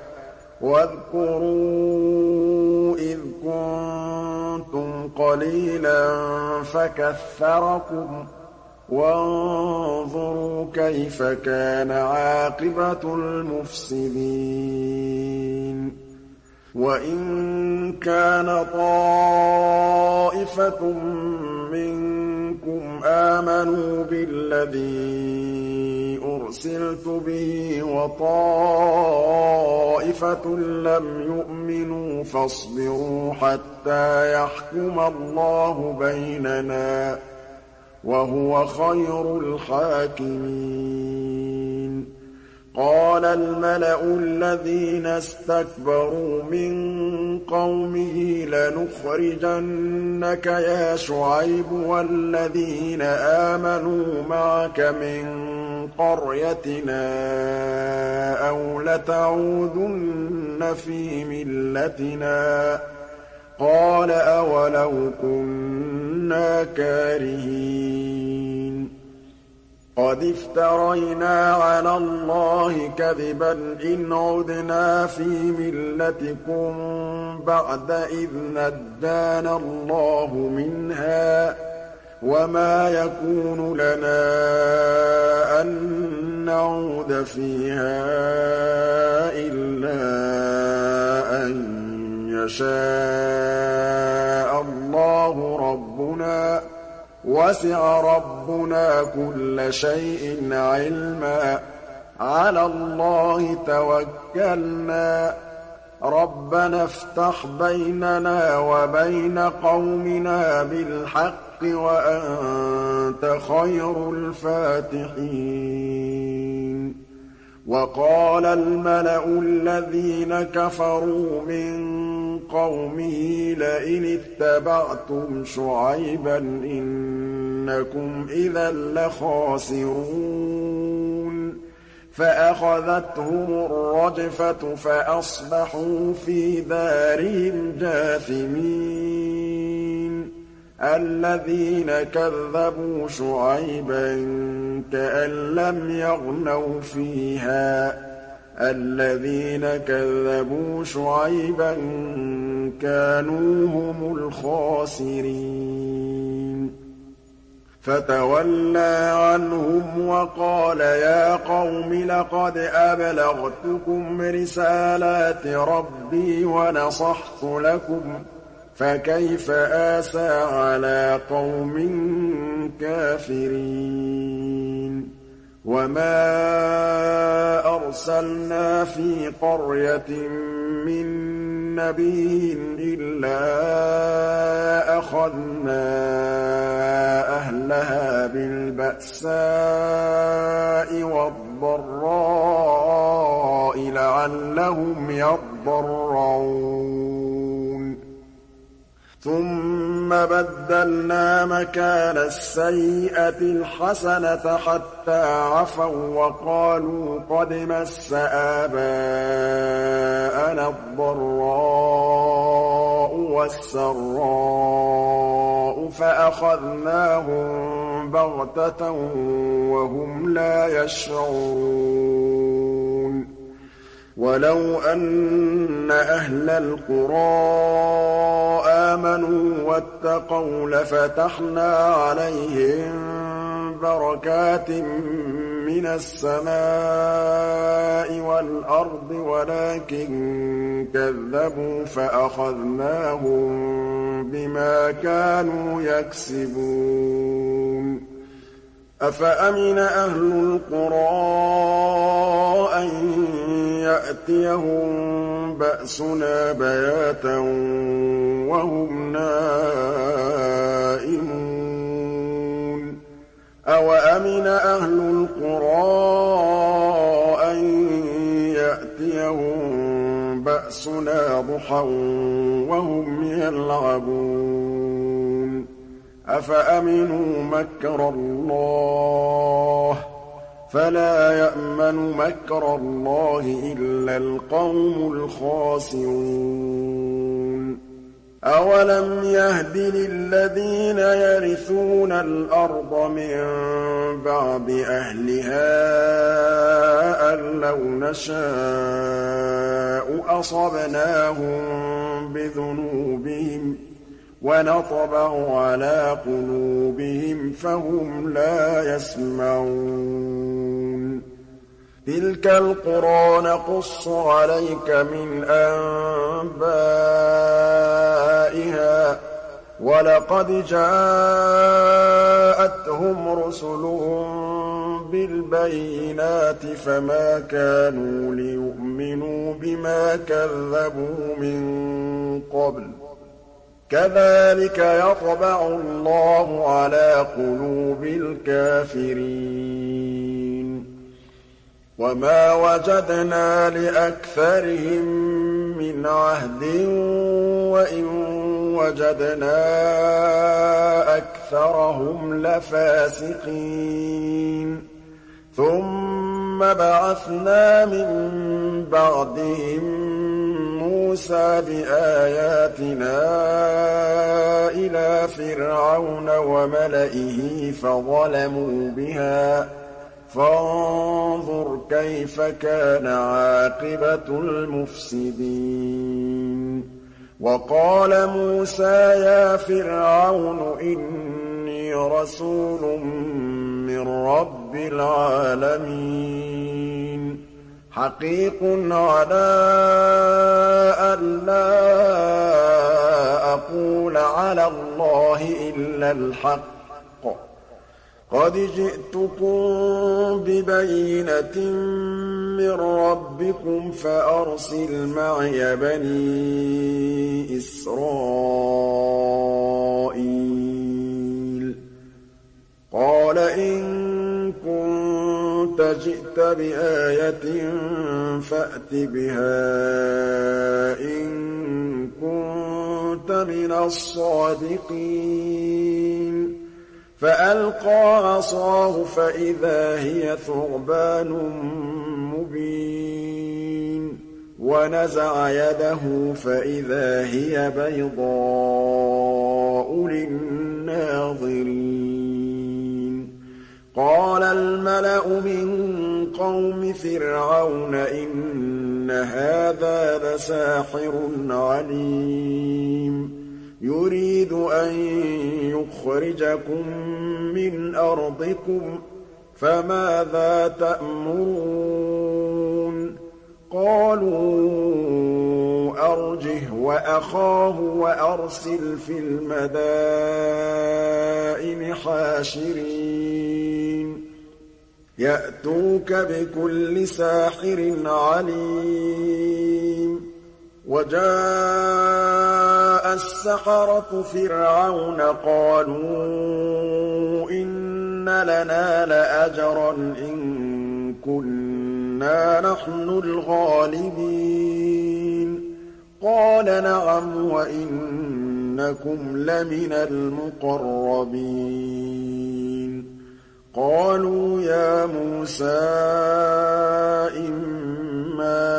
وَاذْكُرُوا إِذْ كُنتُمْ قَلِيلًا فَكَثَّرَكُمْ ۖ وَانظُرُوا كَيْفَ كَانَ عَاقِبَةُ الْمُفْسِدِينَ وَإِن كَانَ طَائِفَةٌ مِّنكُمْ آمَنُوا بِالَّذِي أُرْسِلْتُ بِهِ وَطَائِفَةٌ لَّمْ يُؤْمِنُوا فَاصْبِرُوا حَتَّىٰ يَحْكُمَ اللَّهُ بَيْنَنَا ۚ وَهُوَ خَيْرُ الْحَاكِمِينَ قَالَ الْمَلَأُ الَّذِينَ اسْتَكْبَرُوا مِن قَوْمِهِ لَنُخْرِجَنَّكَ يَا شُعَيْبُ وَالَّذِينَ آمَنُوا مَعَكَ مِن قَرْيَتِنَا أَوْ لَتَعُودُنَّ فِي مِلَّتِنَا ۚ قَالَ أَوَلَوْ كُنَّا كَارِهِينَ قَدِ افْتَرَيْنَا عَلَى اللَّهِ كَذِبًا إِنْ عُدْنَا فِي مِلَّتِكُم بَعْدَ إِذْ نَجَّانَا اللَّهُ مِنْهَا ۚ وَمَا يَكُونُ لَنَا أَن نَّعُودَ فِيهَا إِلَّا أَن يَشَاءَ اللَّهُ رَبُّنَا ۚ وَسِعَ رَبُّنَا كُلَّ شَيْءٍ عِلْمًا ۚ عَلَى اللَّهِ تَوَكَّلْنَا ۚ رَبَّنَا افْتَحْ بَيْنَنَا وَبَيْنَ قَوْمِنَا بِالْحَقِّ وَأَنتَ خَيْرُ الْفَاتِحِينَ وَقَالَ الْمَلَأُ الَّذِينَ كَفَرُوا مِن قَوْمِهِ لَئِنِ اتَّبَعْتُمْ شُعَيْبًا إِنَّكُمْ إِذًا لَّخَاسِرُونَ فَأَخَذَتْهُمُ الرَّجْفَةُ فَأَصْبَحُوا فِي دَارِهِمْ جَاثِمِينَ الَّذِينَ كَذَّبُوا شُعَيْبًا كَأَن لَّمْ يَغْنَوْا فِيهَا ۚ الَّذِينَ كَذَّبُوا شُعَيْبًا كَانُوا هُمُ الْخَاسِرِينَ فَتَوَلَّىٰ عَنْهُمْ وَقَالَ يَا قَوْمِ لَقَدْ أَبْلَغْتُكُمْ رِسَالَاتِ رَبِّي وَنَصَحْتُ لَكُمْ ۖ فَكَيْفَ آسَىٰ عَلَىٰ قَوْمٍ كَافِرِينَ وَمَا أَرْسَلْنَا فِي قَرْيَةٍ مِّن نَّبِيٍّ إِلَّا أَخَذْنَا أَهْلَهَا بِالْبَأْسَاءِ وَالضَّرَّاءِ لَعَلَّهُمْ يَضَّرَّعُونَ ثُمَّ بَدَّلْنَا مَكَانَ السَّيِّئَةِ الْحَسَنَةَ حَتَّىٰ عَفَوا وَّقَالُوا قَدْ مَسَّ آبَاءَنَا الضَّرَّاءُ وَالسَّرَّاءُ فَأَخَذْنَاهُم بَغْتَةً وَهُمْ لَا يَشْعُرُونَ وَلَوْ أَنَّ أَهْلَ الْقُرَىٰ آمَنُوا وَاتَّقَوْا لَفَتَحْنَا عَلَيْهِم بَرَكَاتٍ مِّنَ السَّمَاءِ وَالْأَرْضِ وَلَٰكِن كَذَّبُوا فَأَخَذْنَاهُم بِمَا كَانُوا يَكْسِبُونَ أَفَأَمِنَ أَهْلُ الْقُرَىٰ أَن يَأْتِيَهُم بَأْسُنَا بَيَاتًا وَهُمْ نَائِمُونَ أَوَأَمِنَ أَهْلُ الْقُرَىٰ أَن يَأْتِيَهُم بَأْسُنَا ضُحًى وَهُمْ يَلْعَبُونَ أَفَأَمِنُوا مَكْرَ اللَّهِ ۚ فَلَا يَأْمَنُ مَكْرَ اللَّهِ إِلَّا الْقَوْمُ الْخَاسِرُونَ أَوَلَمْ يَهْدِ لِلَّذِينَ يَرِثُونَ الْأَرْضَ مِن بَعْدِ أَهْلِهَا أَن لَّوْ نَشَاءُ أَصَبْنَاهُم بِذُنُوبِهِمْ وَنَطْبَعُ عَلَىٰ قُلُوبِهِمْ فَهُمْ لَا يَسْمَعُونَ تِلْكَ الْقُرَىٰ نَقُصُّ عَلَيْكَ مِنْ أَنبَائِهَا ۚ وَلَقَدْ جَاءَتْهُمْ رُسُلُهُم بِالْبَيِّنَاتِ فَمَا كَانُوا لِيُؤْمِنُوا بِمَا كَذَّبُوا مِن قَبْلُ ۚ كَذَٰلِكَ يَطْبَعُ اللَّهُ عَلَىٰ قُلُوبِ الْكَافِرِينَ وَمَا وَجَدْنَا لِأَكْثَرِهِم مِّنْ عَهْدٍ وَإِن وَجَدْنَا أَكْثَرَهُمْ لَفَاسِقِينَ ثُمَّ بَعَثْنَا مِن بَعْدِهِم مُّوسَىٰ بِآيَاتِنَا إِلَىٰ فِرْعَوْنَ وَمَلَئِهِ فَظَلَمُوا بِهَا ۖ فَانظُرْ كَيْفَ كَانَ عَاقِبَةُ الْمُفْسِدِينَ وَقَالَ مُوسَىٰ يَا فِرْعَوْنُ إِنِّي رَسُولٌ مِّن رَّبِّ الْعَالَمِينَ حَقِيقٌ عَلَىٰ أَلَّا أَقُولَ عَلَى اللَّهِ إِلَّا الْحَقَّ قَدْ جِئْتُكُم بِبَيِّنَةٍ مِّن رَّبِّكُمْ فَأَرْسِلْ مَعِيَ بَنِي إِسْرَائِيلَ قَالَ إِن كُنتَ جِئْتَ بِآيَةٍ فَأْتِ بِهَا إِن كُنتَ مِنَ الصَّادِقِينَ فَأَلْقَىٰ عَصَاهُ فَإِذَا هِيَ ثُعْبَانٌ مُّبِينٌ وَنَزَعَ يَدَهُ فَإِذَا هِيَ بَيْضَاءُ لِلنَّاظِرِينَ قَالَ الْمَلَأُ مِن قَوْمِ فِرْعَوْنَ إِنَّ هَٰذَا لَسَاحِرٌ عَلِيمٌ يُرِيدُ أَن يُخْرِجَكُم مِّنْ أَرْضِكُمْ فَمَاذَا تَأْمُرُونَ قَالُوا أَرْجِهْ وَأَخَاهُ وَأَرْسِلْ فِي الْمَدَائِنِ حَاشِرِينَ يَأْتُوكَ بِكُلِّ سَاحِرٍ عَلِيمٍ وَجَاءَ السَّحَرَةُ فِرْعَوْنَ قَالُوا إِنَّ لَنَا لَأَجْرًا إِن كُنَّا نَحْنُ الْغَالِبِينَ قَالَ نَعَمْ وَإِنَّكُمْ لَمِنَ الْمُقَرَّبِينَ قَالُوا يَا مُوسَىٰ إِمَّا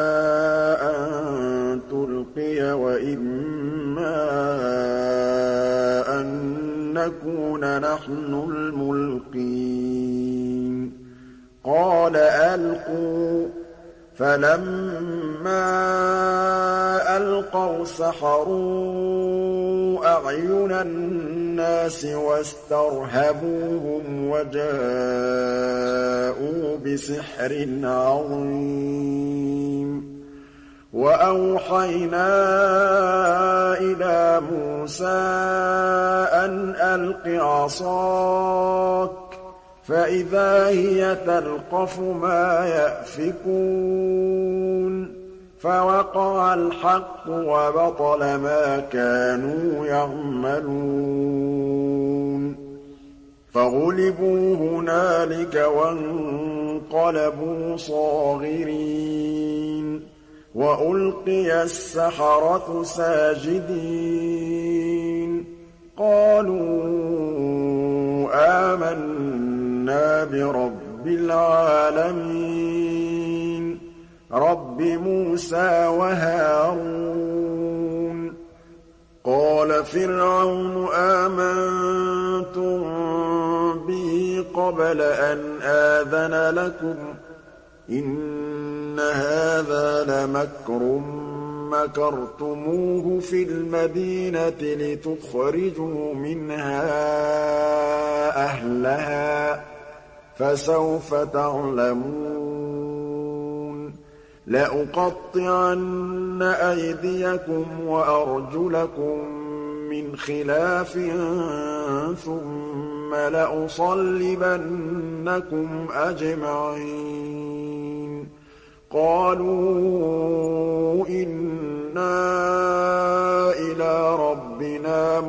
أَن تُلْقِيَ وَإِمَّا أَن نَّكُونَ نَحْنُ الْمُلْقِينَ قَالَ أَلْقُوا ۖ فَلَمَّا أَلْقَوْا سَحَرُوا أَعْيُنَ النَّاسِ وَاسْتَرْهَبُوهُمْ وَجَاءُوا بِسِحْرٍ عَظِيمٍ وَأَوْحَيْنَا إِلَىٰ مُوسَىٰ أَنْ أَلْقِ عَصَاكَ فَإِذَا هِيَ تَلْقَفُ مَا يَأْفِكُونَ فَوَقَعَ الْحَقُّ وَبَطَلَ مَا كَانُوا يَعْمَلُونَ فَغُلِبُوا هُنَالِكَ وَانقَلَبُوا صَاغِرِينَ وَأُلْقِيَ السَّحَرَةُ سَاجِدِينَ قَالُوا آمَنَّا بِرَبِّ الْعَالَمِينَ رَبِّ مُوسَىٰ وَهَارُونَ قَالَ فِرْعَوْنُ آمَنتُم بِهِ قَبْلَ أَنْ آذَنَ لَكُمْ ۖ إِنَّ هَٰذَا لَمَكْرٌ مَّكَرْتُمُوهُ فِي الْمَدِينَةِ لِتُخْرِجُوا مِنْهَا أَهْلَهَا ۖ فَسَوْفَ تَعْلَمُونَ لَأُقَطِّعَنَّ أَيْدِيَكُمْ وَأَرْجُلَكُم مِّنْ خِلَافٍ ثُمَّ لَأُصَلِّبَنَّكُمْ أَجْمَعِينَ قَالُوا إِنَّا إِلَىٰ رَبِّنَا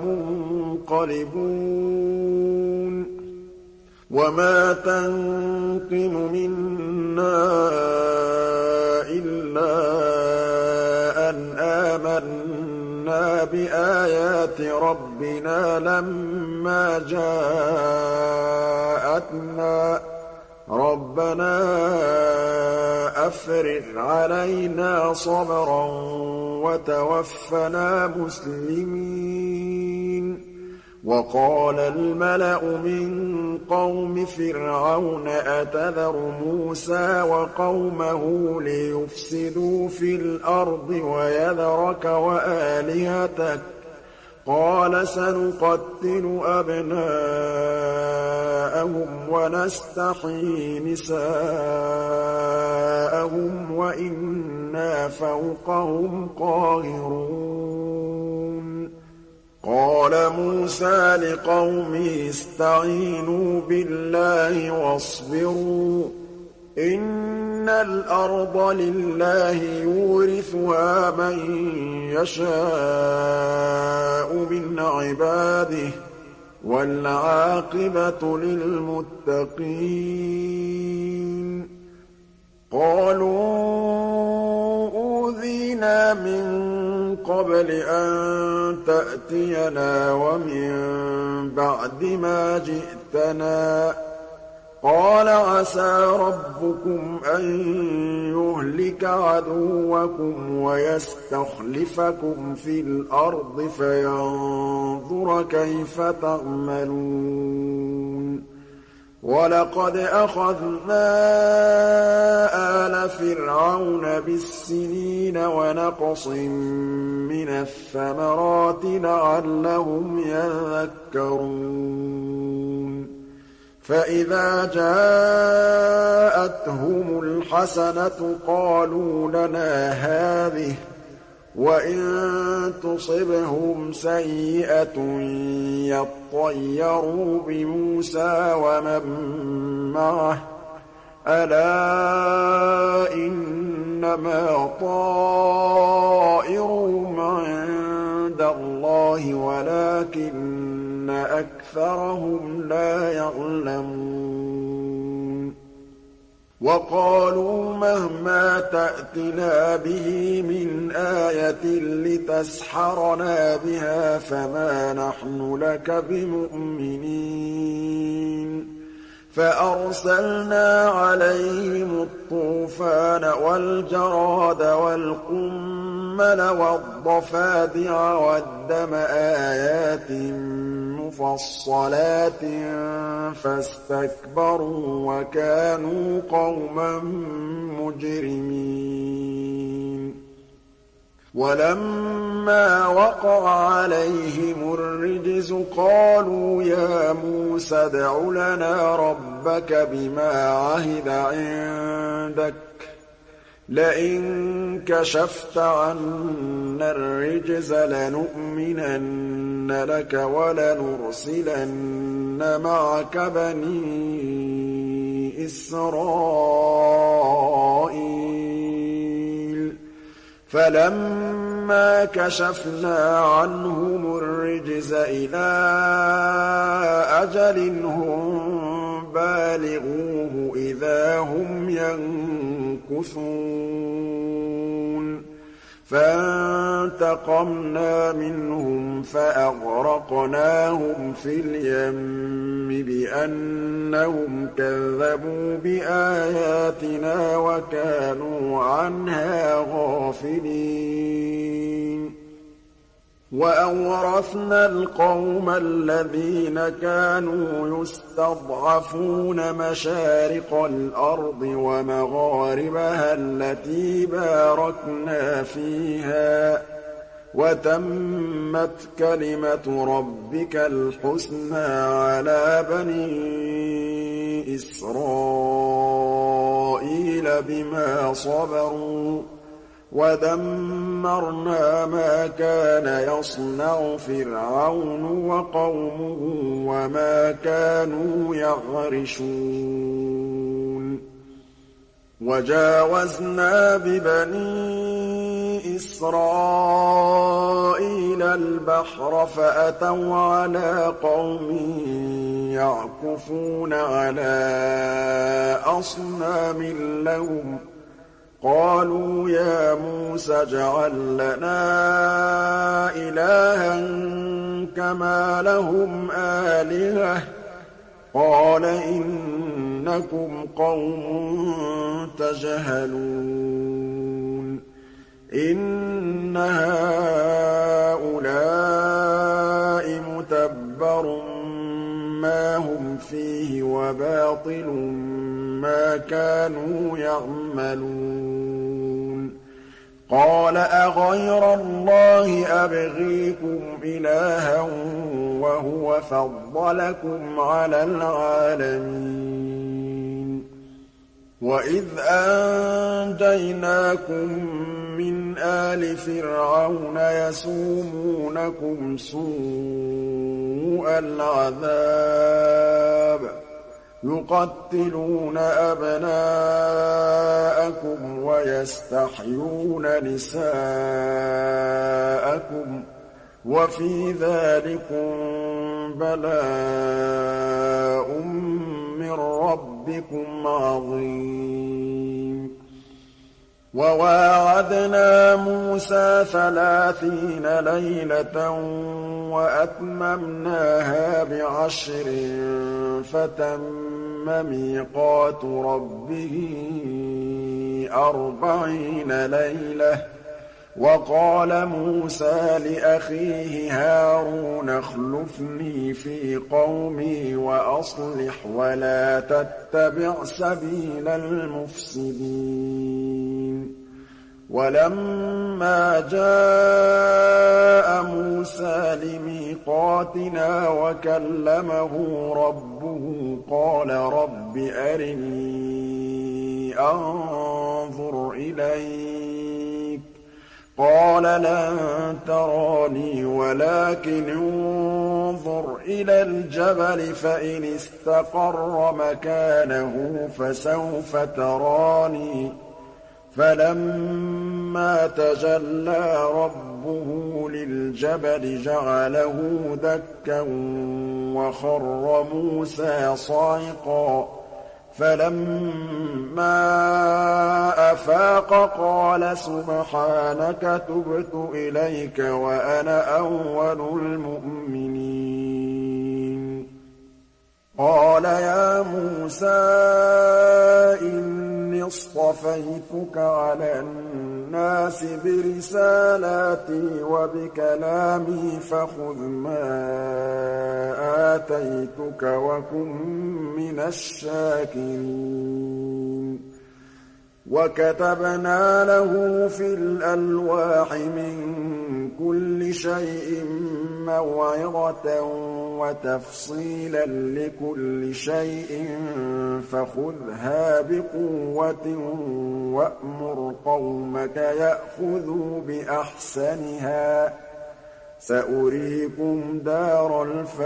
مُنقَلِبُونَ وَمَا تَنقِمُ مِنَّا إِلَّا أَنْ آمَنَّا بِآيَاتِ رَبِّنَا لَمَّا جَاءَتْنَا رَبَّنَا أَفْرِغْ عَلَيْنَا صَبْرًا وَتَوَفَّنَا مُسْلِمِينَ وَقَالَ الْمَلَأُ مِن قَوْمِ فِرْعَوْنَ أَتَذَرُ مُوسَىٰ وَقَوْمَهُ لِيُفْسِدُوا فِي الْأَرْضِ وَيَذَرَكَ وَآلِهَتَكَ ۚ قَالَ سَنُقَتِّلُ أَبْنَاءَهُمْ وَنَسْتَحْيِي نِسَاءَهُمْ وَإِنَّا فَوْقَهُمْ قَاهِرُونَ قَالَ مُوسَىٰ لِقَوْمِهِ اسْتَعِينُوا بِاللَّهِ وَاصْبِرُوا إِنَّ الْأَرْضَ لِلَّهِ يُورِثُهَا مَن يَشَاءُ مِنْ عِبَادِهِ ۖ وَالْعَاقِبَةُ لِلْمُتَّقِينَ قَالُوا أُوذِينَا مِن قَبْلِ أَن تَأْتِيَنَا وَمِن بَعْدِ مَا جِئْتَنَا ۚ قَالَ عَسَىٰ رَبُّكُمْ أَن يُهْلِكَ عَدُوَّكُمْ وَيَسْتَخْلِفَكُمْ فِي الْأَرْضِ فَيَنظُرَ كَيْفَ تَعْمَلُونَ وَلَقَدْ أَخَذْنَا آلَ فِرْعَوْنَ بِالسِّنِينَ وَنَقْصٍ مِّنَ الثَّمَرَاتِ لَعَلَّهُمْ يَذَّكَّرُونَ فَإِذَا جَاءَتْهُمُ الْحَسَنَةُ قَالُوا لَنَا هَٰذِهِ ۖ وَإِن تُصِبْهُمْ سَيِّئَةٌ يَطَّيَّرُوا بِمُوسَىٰ وَمَن مَّعَهُ ۗ أَلَا إِنَّمَا طَائِرُهُمْ عِندَ اللَّهِ وَلَٰكِنَّ أَكْثَرَهُمْ لَا يَعْلَمُونَ وَقَالُوا مَهْمَا تَأْتِنَا بِهِ مِنْ آيَةٍ لِّتَسْحَرَنَا بِهَا فَمَا نَحْنُ لَكَ بِمُؤْمِنِينَ فَأَرْسَلْنَا عَلَيْهِمُ الطُّوفَانَ وَالْجَرَادَ وَالْقُمَّلَ وَالضَّفَادِعَ وَالدَّمَ آيَاتٍ مُّفَصَّلَاتٍ فَاسْتَكْبَرُوا وَكَانُوا قَوْمًا مُّجْرِمِينَ وَلَمَّا وَقَعَ عَلَيْهِمُ الرِّجْزُ قَالُوا يَا مُوسَى ادْعُ لَنَا رَبَّكَ بِمَا عَهِدَ عِندَكَ لَئِن كَشَفْتَ عَنَّا الرِّجْزَ لَنُؤْمِنَنَّ لَكَ وَلَنُرْسِلَنَّ مَعَكَ بَنِي إِسْرَائِيلَ فَلَمَّا كَشَفْنَا عَنْهُمُ الرِّجْزَ إِلَىٰ أَجَلٍ هُم بَالِغُوهُ إِذَا هُمْ يَنكُثُونَ فَانتَقَمْنَا مِنْهُمْ فَأَغْرَقْنَاهُمْ فِي الْيَمِّ بِأَنَّهُمْ كَذَّبُوا بِآيَاتِنَا وَكَانُوا عَنْهَا غَافِلِينَ وَأَوْرَثْنَا الْقَوْمَ الَّذِينَ كَانُوا يُسْتَضْعَفُونَ مَشَارِقَ الْأَرْضِ وَمَغَارِبَهَا الَّتِي بَارَكْنَا فِيهَا وَتَمَّتْ كَلِمَةُ رَبِّكَ الْحُسْنَىٰ عَلَىٰ بَنِي إِسْرَائِيلَ بِمَا صَبَرُوا وَدَمَّرْنَا مَا كَانَ يَصْنَعُ فِرْعَوْنُ وَقَوْمُهُ وَمَا كَانُوا يَعْرِشُونَ وَجَاوَزْنَا بِبَنِي إِسْرَائِيلَ الْبَحْرَ فَأَتَوْا عَلَىٰ قَوْمٍ يَعْكُفُونَ عَلَىٰ أَصْنَامٍ لَّهُمْ قَالُوا يَا مُوسَى اجْعَل لَّنَا إِلَٰهًا كَمَا لَهُمْ آلِهَةٌ قَالَ إِنَّكُمْ قَوْمٌ تَجْهَلُونَ إِنَّ هَٰؤُلَاءِ مُتَبَّرٌ مَّا هُمْ فِيهِ وَبَاطِلٌ مَّا كَانُوا يَعْمَلُونَ قَالَ أَغَيْرَ اللَّهِ أَبْغِيكُمْ إِلَٰهًا وَهُوَ فَضَّلَكُمْ عَلَى الْعَالَمِينَ وَإِذْ أَنجَيْنَاكُم مِّنْ آلِ فِرْعَوْنَ يَسُومُونَكُمْ سُوءَ الْعَذَابِ يُقَتِّلُونَ أَبْنَاءَكُمْ وَيَسْتَحْيُونَ نِسَاءَكُمْ وَفِي ذَٰلِكُم بَلَاءٌ مِّن رَّبِّكُمْ عَظِيمٌ وَوَاعَدْنَا مُوسَىٰ ثَلَاثِينَ لَيْلَةً وَأَتْمَمْنَاهَا بِعَشْرٍ فَتَمَّ مِيقَاتُ رَبِّهِ أَرْبَعِينَ لَيْلَةً وَقَالَ مُوسَىٰ لِأَخِيهِ هَارُونَ اخْلُفْنِي فِي قَوْمِي وَأَصْلِحْ وَلَا تَتَّبِعْ سَبِيلَ الْمُفْسِدِينَ وَلَمَّا جَاءَ مُوسَىٰ لِمِيقَاتِنَا وَكَلَّمَهُ رَبُّهُ قَالَ رَبِّ أَرِنِي أَنظُرْ إِلَيْكَ قَالَ لَن تَرَانِي وَلَٰكِنِ انظُرْ إِلَى الْجَبَلِ فَإِنِ اسْتَقَرَّ مَكَانَهُ فَسَوْفَ تَرَانِي ۚ فَلَمَّا تَجَلَّىٰ رَبُّهُ لِلْجَبَلِ جَعَلَهُ دَكًّا وَخَرَّ مُوسَىٰ صَعِقًا ۚ فَلَمَّا أَفَاقَ قَالَ سُبْحَانَكَ تُبْتُ إِلَيْكَ وَأَنَا أَوَّلُ الْمُؤْمِنِينَ قَالَ يَا مُوسَىٰ إِنِّي اصْطَفَيْتُكَ عَلَى النَّاسِ بِرِسَالَاتِي وَبِكَلَامِي فَخُذْ مَا آتَيْتُكَ وَكُن مِّنَ الشَّاكِرِينَ وَكَتَبْنَا لَهُ فِي الْأَلْوَاحِ مِن كُلِّ شَيْءٍ مَّوْعِظَةً وَتَفْصِيلًا لِّكُلِّ شَيْءٍ فَخُذْهَا بِقُوَّةٍ وَأْمُرْ قَوْمَكَ يَأْخُذُوا بِأَحْسَنِهَا ۚ سَأُرِيكُمْ دَارَ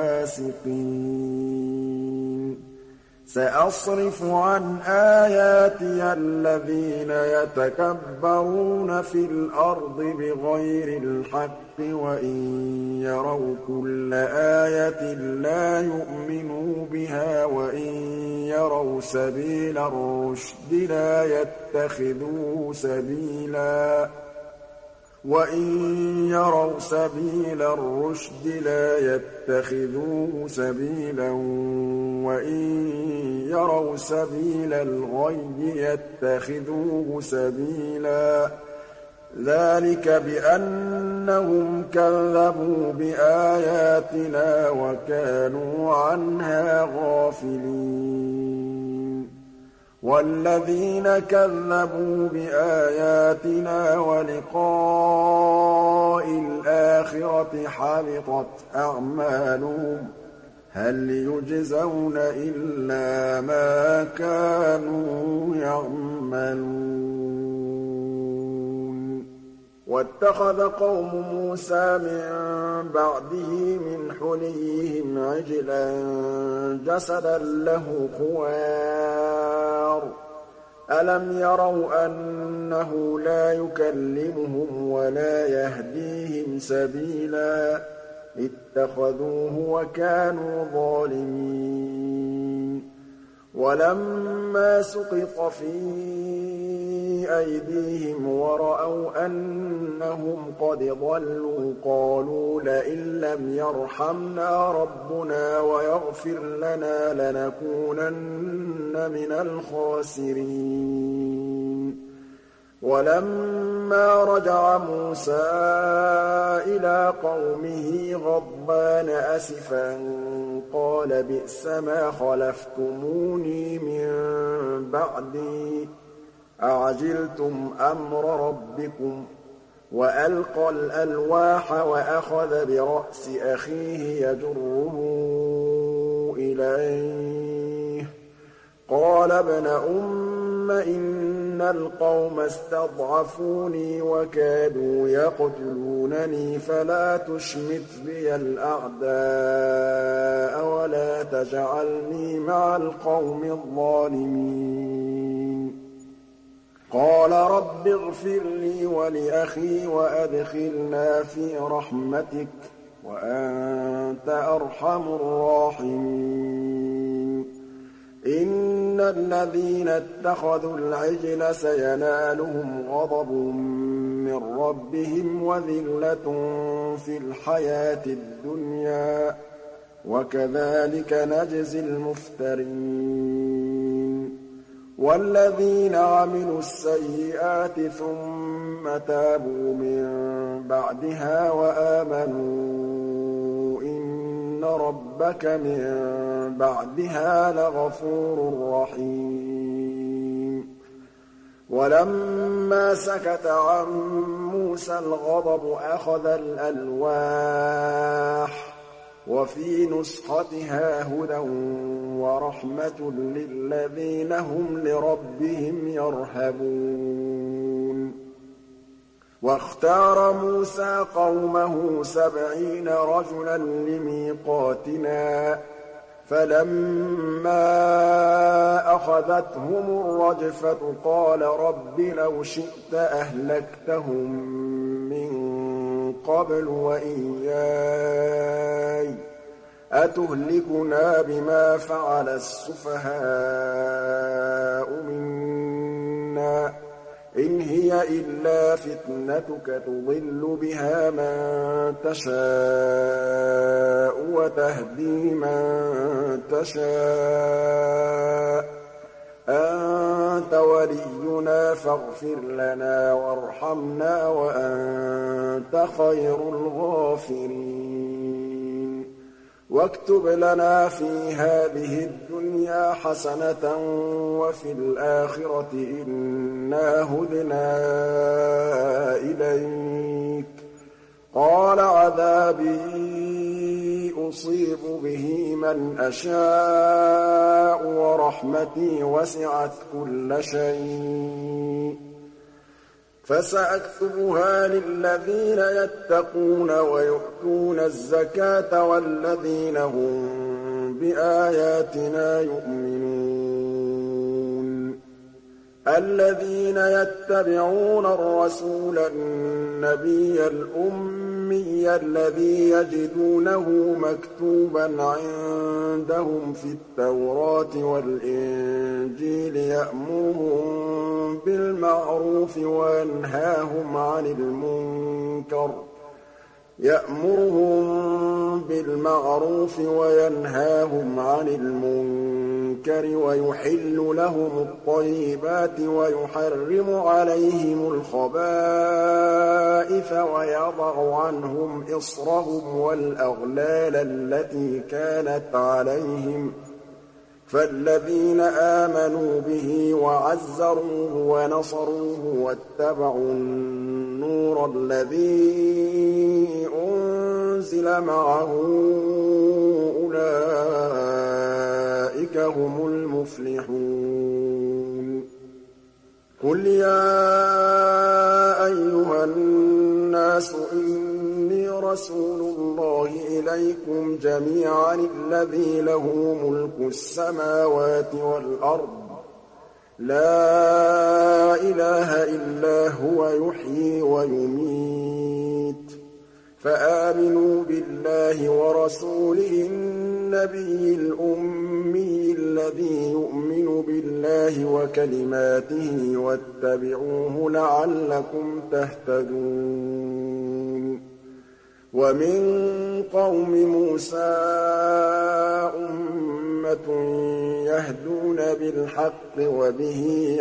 الْفَاسِقِينَ سَأَصْرِفُ عَنْ آيَاتِيَ الَّذِينَ يَتَكَبَّرُونَ فِي الْأَرْضِ بِغَيْرِ الْحَقِّ وَإِن يَرَوْا كُلَّ آيَةٍ لَّا يُؤْمِنُوا بِهَا وَإِن يَرَوْا سَبِيلَ الرُّشْدِ لَا يَتَّخِذُوهُ سَبِيلًا وَإِن يَرَوْا سَبِيلَ الرُّشْدِ لَا يَتَّخِذُوهُ سَبِيلًا وَإِن يَرَوْا سَبِيلَ الْغَيِّ يَتَّخِذُوهُ سَبِيلًا ۚ ذَٰلِكَ بِأَنَّهُمْ كَذَّبُوا بِآيَاتِنَا وَكَانُوا عَنْهَا غَافِلِينَ وَالَّذِينَ كَذَّبُوا بِآيَاتِنَا وَلِقَاءِ الْآخِرَةِ حَبِطَتْ أَعْمَالُهُمْ ۚ هَلْ يُجْزَوْنَ إِلَّا مَا كَانُوا يَعْمَلُونَ وَاتَّخَذَ قَوْمُ مُوسَىٰ مِن بَعْدِهِ مِنْ حُلِيِّهِمْ عِجْلًا جَسَدًا لَّهُ خُوَارٌ ۚ أَلَمْ يَرَوْا أَنَّهُ لَا يُكَلِّمُهُمْ وَلَا يَهْدِيهِمْ سَبِيلًا ۘ اتَّخَذُوهُ وَكَانُوا ظَالِمِينَ وَلَمَّا سُقِطَ فِي أَيْدِيهِمْ وَرَأَوْا أَنَّهُمْ قَدْ ضَلُّوا قَالُوا لَئِن لَّمْ يَرْحَمْنَا رَبُّنَا وَيَغْفِرْ لَنَا لَنَكُونَنَّ مِنَ الْخَاسِرِينَ وَلَمَّا رَجَعَ مُوسَىٰ إِلَىٰ قَوْمِهِ غَضْبَانَ أَسِفًا قَالَ بِئْسَمَا خَلَفْتُمُونِي مِن بَعْدِي ۖ أَعَجِلْتُمْ أَمْرَ رَبِّكُمْ ۖ وَأَلْقَى الْأَلْوَاحَ وَأَخَذَ بِرَأْسِ أَخِيهِ يَجُرُّهُ إِلَيْهِ ۚ قَالَ ابْنَ أُمَّ إِنَّ الْقَوْمَ اسْتَضْعَفُونِي وَكَادُوا يَقْتُلُونَنِي فَلَا تُشْمِتْ بِيَ الْأَعْدَاءَ وَلَا تَجْعَلْنِي مَعَ الْقَوْمِ الظَّالِمِينَ قَالَ رَبِّ اغْفِرْ لِي وَلِأَخِي وَأَدْخِلْنَا فِي رَحْمَتِكَ ۖ وَأَنتَ أَرْحَمُ الرَّاحِمِينَ إِنَّ الَّذِينَ اتَّخَذُوا الْعِجْلَ سَيَنَالُهُمْ غَضَبٌ مِّن رَّبِّهِمْ وَذِلَّةٌ فِي الْحَيَاةِ الدُّنْيَا ۚ وَكَذَٰلِكَ نَجْزِي الْمُفْتَرِينَ وَالَّذِينَ عَمِلُوا السَّيِّئَاتِ ثُمَّ تَابُوا مِن بَعْدِهَا وَآمَنُوا إِنَّ رَبَّكَ مِن بَعْدِهَا لَغَفُورٌ رَّحِيمٌ وَلَمَّا سَكَتَ عَن مُّوسَى الْغَضَبُ أَخَذَ الْأَلْوَاحَ ۖ وَفِي نُسْخَتِهَا هُدًى وَرَحْمَةٌ لِّلَّذِينَ هُمْ لِرَبِّهِمْ يَرْهَبُونَ وَاخْتَارَ مُوسَىٰ قَوْمَهُ سَبْعِينَ رَجُلًا لِّمِيقَاتِنَا فَلَمَّا أَخَذَتْهُمُ الرَّجْفَةُ قَالَ رَبِّ لَوْ شِئْتَ أَهْلَكْتَهُم مِّن قَبْلُ وَإِيَّايَ أَتُهْلِكُنَا بِمَا فَعَلَ السُّفَهَاءُ مِنَّا ۖ إِنْ هِيَ إِلَّا فِتْنَتُكَ تُضِلُّ بِهَا مَن تَشَاءُ وَتَهْدِي مَن تَشَاءُ ۖ أَنتَ وَلِيُّنَا فَاغْفِرْ لَنَا وَارْحَمْنَا وَأَنتَ خَيْرُ الْغَافِرِينَ وَاكْتُبْ لَنَا فِي هَٰذِهِ الدُّنْيَا حَسَنَةً وَفِي الْآخِرَةِ إِنَّا هُدْنَا إِلَيْكَ ۚ قَالَ عَذَابِي أُصِيبُ بِهِ مَنْ أَشَاءُ وَرَحْمَتِي وَسِعَتْ كُلَّ شَيْءٍ ۚ فَسَأَكْتُبُهَا لِلَّذِينَ يَتَّقُونَ وَيُؤْتُونَ الزَّكَاةَ وَالَّذِينَ هُم بِآيَاتِنَا يُؤْمِنُونَ الَّذِينَ يَتَّبِعُونَ الرَّسُولَ النَّبِيَّ الْأُمِّيَّ الَّذِي يَجِدُونَهُ مَكْتُوبًا عِندَهُمْ فِي التَّوْرَاةِ وَالْإِنجِيلِ يَأْمُرُهُم بِالْمَعْرُوفِ وَيَنْهَاهُمْ عَنِ الْمُنكَرِ يَأْمُرُهُم بِالْمَعْرُوفِ وَيَنْهَاهُمْ عَنِ الْمُنكَرِ وَيُحِلُّ لَهُمُ الطَّيِّبَاتِ وَيُحَرِّمُ عَلَيْهِمُ الْخَبَائِثَ وَيَضَعُ عَنْهُمْ إِصْرَهُمْ وَالْأَغْلَالَ الَّتِي كَانَتْ عَلَيْهِمْ ۚ فَالَّذِينَ آمَنُوا بِهِ وَعَزَّرُوهُ وَنَصَرُوهُ وَاتَّبَعُوا النُّورَ الَّذِي أُنزِلَ مَعَهُ أُولَٰئِكَ هُمُ الْمُفْلِحُونَ قُلْ يَا أَيُّهَا النَّاسُ إِنِّي رَسُولُ اللَّهِ إِلَيْكُمْ جَمِيعًا الَّذِي لَهُ مُلْكُ السَّمَاوَاتِ وَالْأَرْضِ ۖ لَا إِلَٰهَ إِلَّا هُوَ يُحْيِي وَيُمِيتُ ۖ فَآمِنُوا بِاللَّهِ وَرَسُولِهِ النَّبِيِّ الْأُمِّيِّ الَّذِي يُؤْمِنُ بِاللَّهِ وَكَلِمَاتِهِ وَاتَّبِعُوهُ لَعَلَّكُمْ تَهْتَدُونَ وَمِن قَوْمِ مُوسَىٰ أُمَّةٌ يَهْدُونَ بِالْحَقِّ وَبِهِ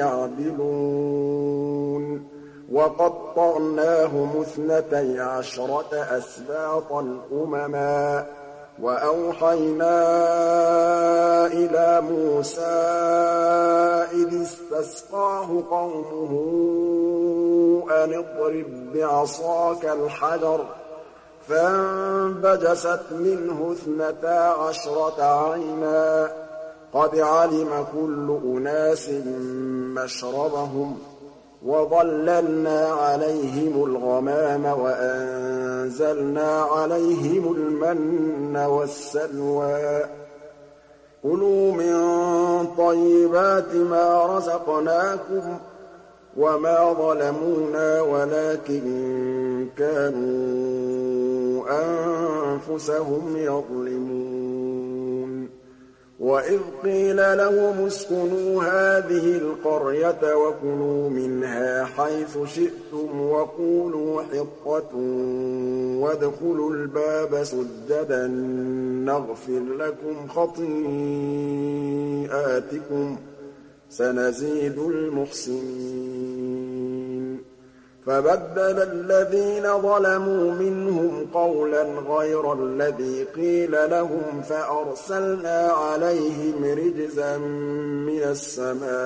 يَعْدِلُونَ وَقَطَّعْنَاهُمُ اثْنَتَيْ عَشْرَةَ أَسْبَاطًا أُمَمًا ۚ وَأَوْحَيْنَا إِلَىٰ مُوسَىٰ إِذِ اسْتَسْقَاهُ قَوْمُهُ أَنِ اضْرِب بِّعَصَاكَ الْحَجَرَ ۖ فَانبَجَسَتْ مِنْهُ اثْنَتَا عَشْرَةَ عَيْنًا ۖ قَدْ عَلِمَ كُلُّ أُنَاسٍ مَّشْرَبَهُمْ ۖ وَظَلَّلْنَا عَلَيْهِمُ الْغَمَامَ وَأَنزَلْنَا عَلَيْهِمُ الْمَنَّ وَالسَّلْوَىٰ ۖ كُلُوا مِن طَيِّبَاتِ مَا رَزَقْنَاكُمْ ۚ وَمَا ظَلَمُونَا وَلَٰكِن كَانُوا أَنفُسَهُمْ يَظْلِمُونَ وَإِذْ قِيلَ لَهُمُ اسْكُنُوا هَٰذِهِ الْقَرْيَةَ وَكُلُوا مِنْهَا حَيْثُ شِئْتُمْ وَقُولُوا حِطَّةٌ وَادْخُلُوا الْبَابَ سُجَّدًا نَّغْفِرْ لَكُمْ خَطِيئَاتِكُمْ ۚ سَنَزِيدُ الْمُحْسِنِينَ فَبَدَّلَ الَّذِينَ ظَلَمُوا مِنْهُمْ قَوْلًا غَيْرَ الَّذِي قِيلَ لَهُمْ فَأَرْسَلْنَا عَلَيْهِمْ رِجْزًا مِّنَ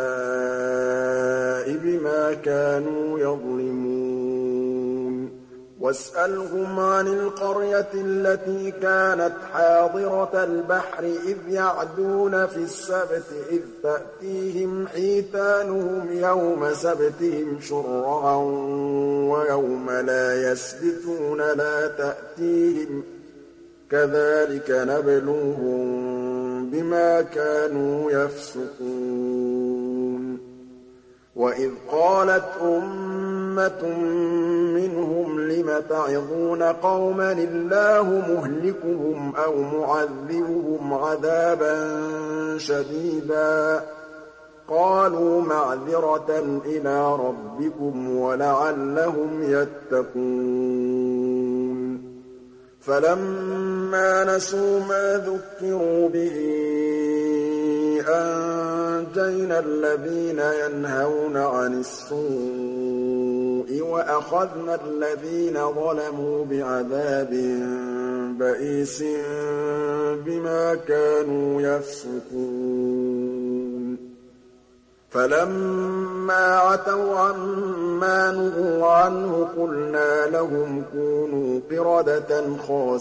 السَّمَاءِ بِمَا كَانُوا يَظْلِمُونَ واسألهم عن القرية التي كانت حاضرة البحر إذ يعدون في السبت إذ تأتيهم حيتانهم يوم سبتهم شرعا ويوم لا يسبتون لا تأتيهم كذلك نبلوهم بما كانوا يفسقون وإذ قالت أمة منهم لم تعظون قوما الله مهلكهم أو معذبهم عذابا شديدا قالوا معذرة إلى ربكم ولعلهم يتقون فلما نسوا ما ذكروا به أنجينا الذين ينهون عن السوء وأخذنا الذين ظلموا بعذاب بئيس بما كانوا يفسقون فلما عتوا عما نهوا عنه قلنا لهم كونوا قردة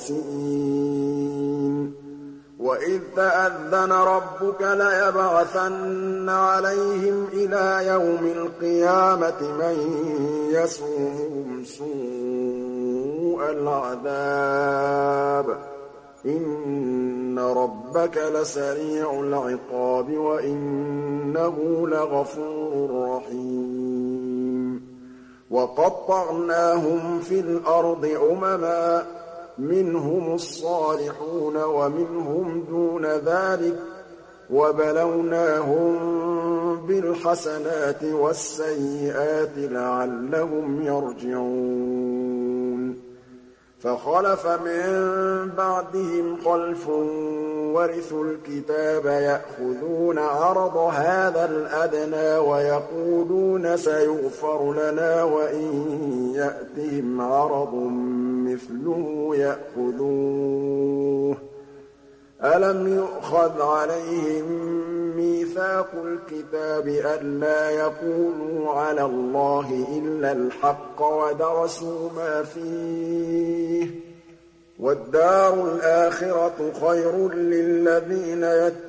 خاسئين وإذ تأذن ربك ليبعثن عليهم إلى يوم القيامة من يسومهم سوء العذاب إن ربك لسريع العقاب وإنه لغفور رحيم وقطعناهم في الأرض أمما منهم الصالحون ومنهم دون ذلك وبلوناهم بالحسنات والسيئات لعلهم يرجعون فخلف من بعدهم خلف ورثوا الكتاب يأخذون عرض هذا الأدنى ويقولون سيغفر لنا وإن يأتهم عرض مثله يأخذوه ألم يؤخذ عليهم ميثاق الكتاب ألا يقولوا على الله إلا الحق ودرسوا ما فيه والدار الآخرة خير للذين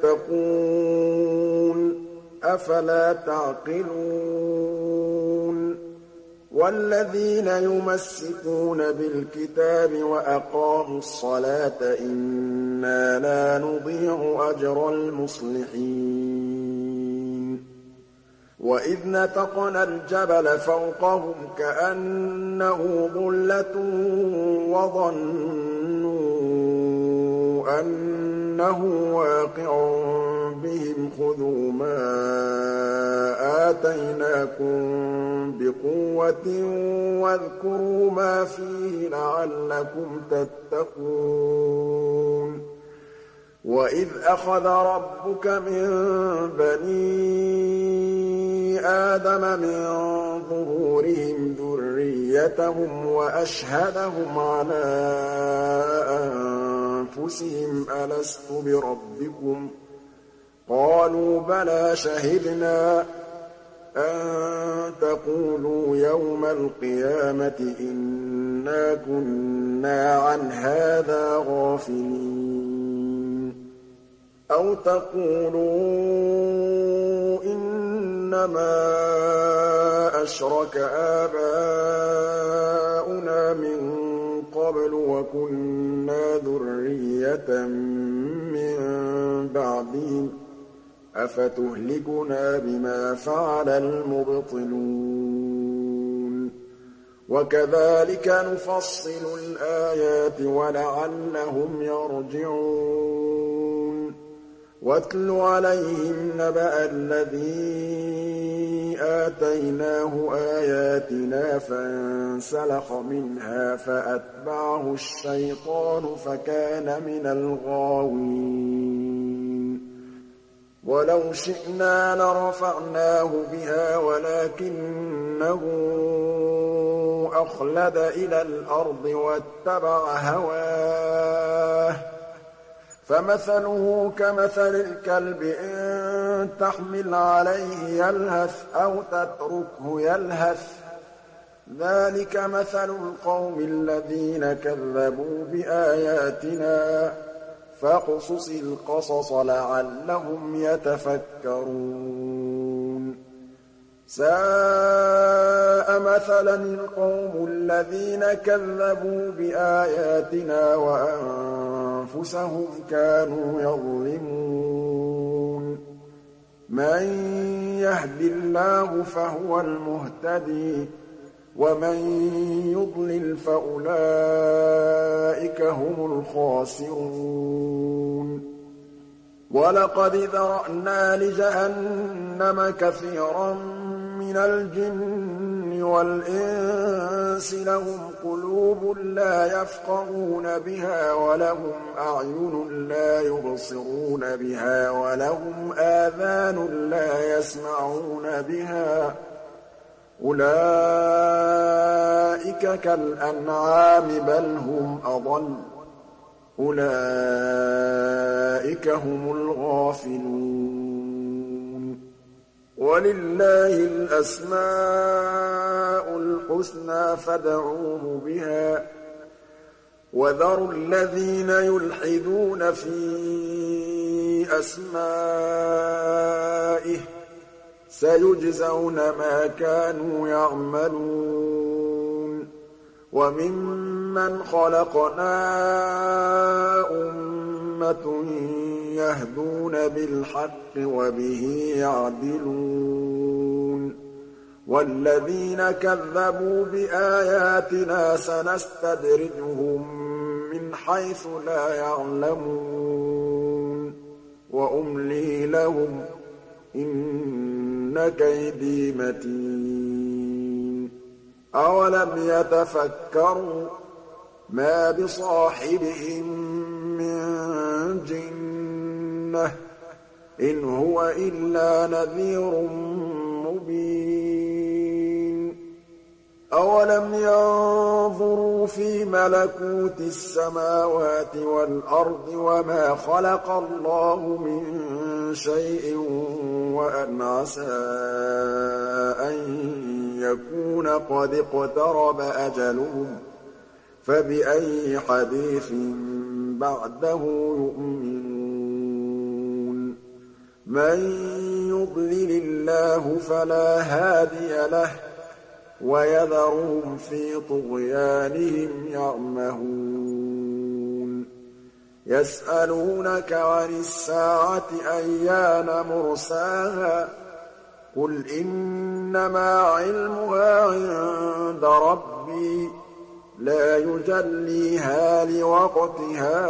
يتقون أفلا تعقلون والذين يمسكون بالكتاب وأقاموا الصلاة إنا لا نضيع أجر المصلحين وإذ نتقنا الجبل فوقهم كأنه ظلة وظنوا أنه واقع بهم خذوا ما آتيناكم بقوة واذكروا ما فيه لعلكم تتقون وإذ أخذ ربك من بني آدم من ظهورهم ذريتهم وأشهدهم على أنفسهم ألست بربكم قالوا بلى شهدنا أن تقولوا يوم القيامة إنا كنا عن هذا غافلين أو تقولوا إنما أشرك آباؤنا من قبل وكنا ذرية من بعدهم أفتهلكنا بما فعل المبطلون وكذلك نفصل الآيات ولعلهم يرجعون واتل عليهم نبأ الذي آتيناه آياتنا فانسلخ منها فأتبعه الشيطان فكان من الغاوين ولو شئنا لرفعناه بها ولكنه أخلد إلى الأرض واتبع هواه فمثله كمثل الكلب إن تحمل عليه يلهث أو تتركه يلهث ذَٰلِكَ مَثَلُ الْقَوْمِ الَّذِينَ كَذَّبُوا بِآيَاتِنَا ۖ فَاقْصُصِ الْقَصَصَ لَعَلَّهُمْ يَتَفَكَّرُونَ سَاءَ مَثَلًا الْقَوْمُ الَّذِينَ كَذَّبُوا بِآيَاتِنَا وَأَنفُسَهُمْ كَانُوا يَظْلِمُونَ مَن يَهْدِ اللَّهُ فَهُوَ الْمُهْتَدِي ۖ وَمَن يُضْلِلْ فَأُولَٰئِكَ هُمُ الْخَاسِرُونَ وَلَقَدْ ذَرَأْنَا لِجَهَنَّمَ كَثِيرًا مِّنَ الْجِنِّ وَالْإِنسِ لَهُمْ قُلُوبٌ لَّا يَفْقَهُونَ بِهَا وَلَهُمْ أَعْيُنٌ لَّا يُبْصِرُونَ بِهَا وَلَهُمْ آذَانٌ لَّا يَسْمَعُونَ بِهَا ۚ أُولَٰئِكَ كَالْأَنْعَامِ بَلْ هُمْ أَضَلُّ ۚ أُولَٰئِكَ هُمُ الْغَافِلُونَ وَلِلَّهِ الْأَسْمَاءُ الْحُسْنَىٰ فَادْعُوهُ بِهَا ۖ وَذَرُوا الَّذِينَ يُلْحِدُونَ فِي أَسْمَائِهِ ۚ سَيُجْزَوْنَ مَا كَانُوا يَعْمَلُونَ وَمِمَّنْ خَلَقْنَا أُمَّةٌ يَهْدُونَ بِالْحَقِّ وَبِهِ يَعْدِلُونَ وَالَّذِينَ كَذَّبُوا بِآيَاتِنَا سَنَسْتَدْرِجُهُم مِّنْ حَيْثُ لَا يَعْلَمُونَ وَأُمْلِي لَهُمْ ۚ إِنَّ كَيْدِي مَتِينٌ أَوَلَمْ يَتَفَكَّرُوا مَا بِصَاحِبِهِم مِّن جِنَّةٍ ۚ إِنْ هُوَ إِلَّا نَذِيرٌ مُّبِينٌ أَوَلَمْ يَنظُرُوا فِي مَلَكُوتِ السَّمَاوَاتِ وَالْأَرْضِ وَمَا خَلَقَ اللَّهُ مِن شَيْءٍ وَأَنْ عَسَىٰ أَن يَكُونَ قَدِ اقْتَرَبَ أَجَلُهُمْ ۖ فَبِأَيِّ حَدِيثٍ بَعْدَهُ يُؤْمِنُونَ مَن يُضْلِلِ اللَّهُ فَلَا هَادِيَ لَهُ ۚ وَيَذَرُهُمْ فِي طُغْيَانِهِمْ يَعْمَهُونَ يَسْأَلُونَكَ عَنِ السَّاعَةِ أَيَّانَ مُرْسَاهَا ۖ قُلْ إِنَّمَا عِلْمُهَا عِندَ رَبِّي ۖ لَا يُجَلِّيهَا لِوَقْتِهَا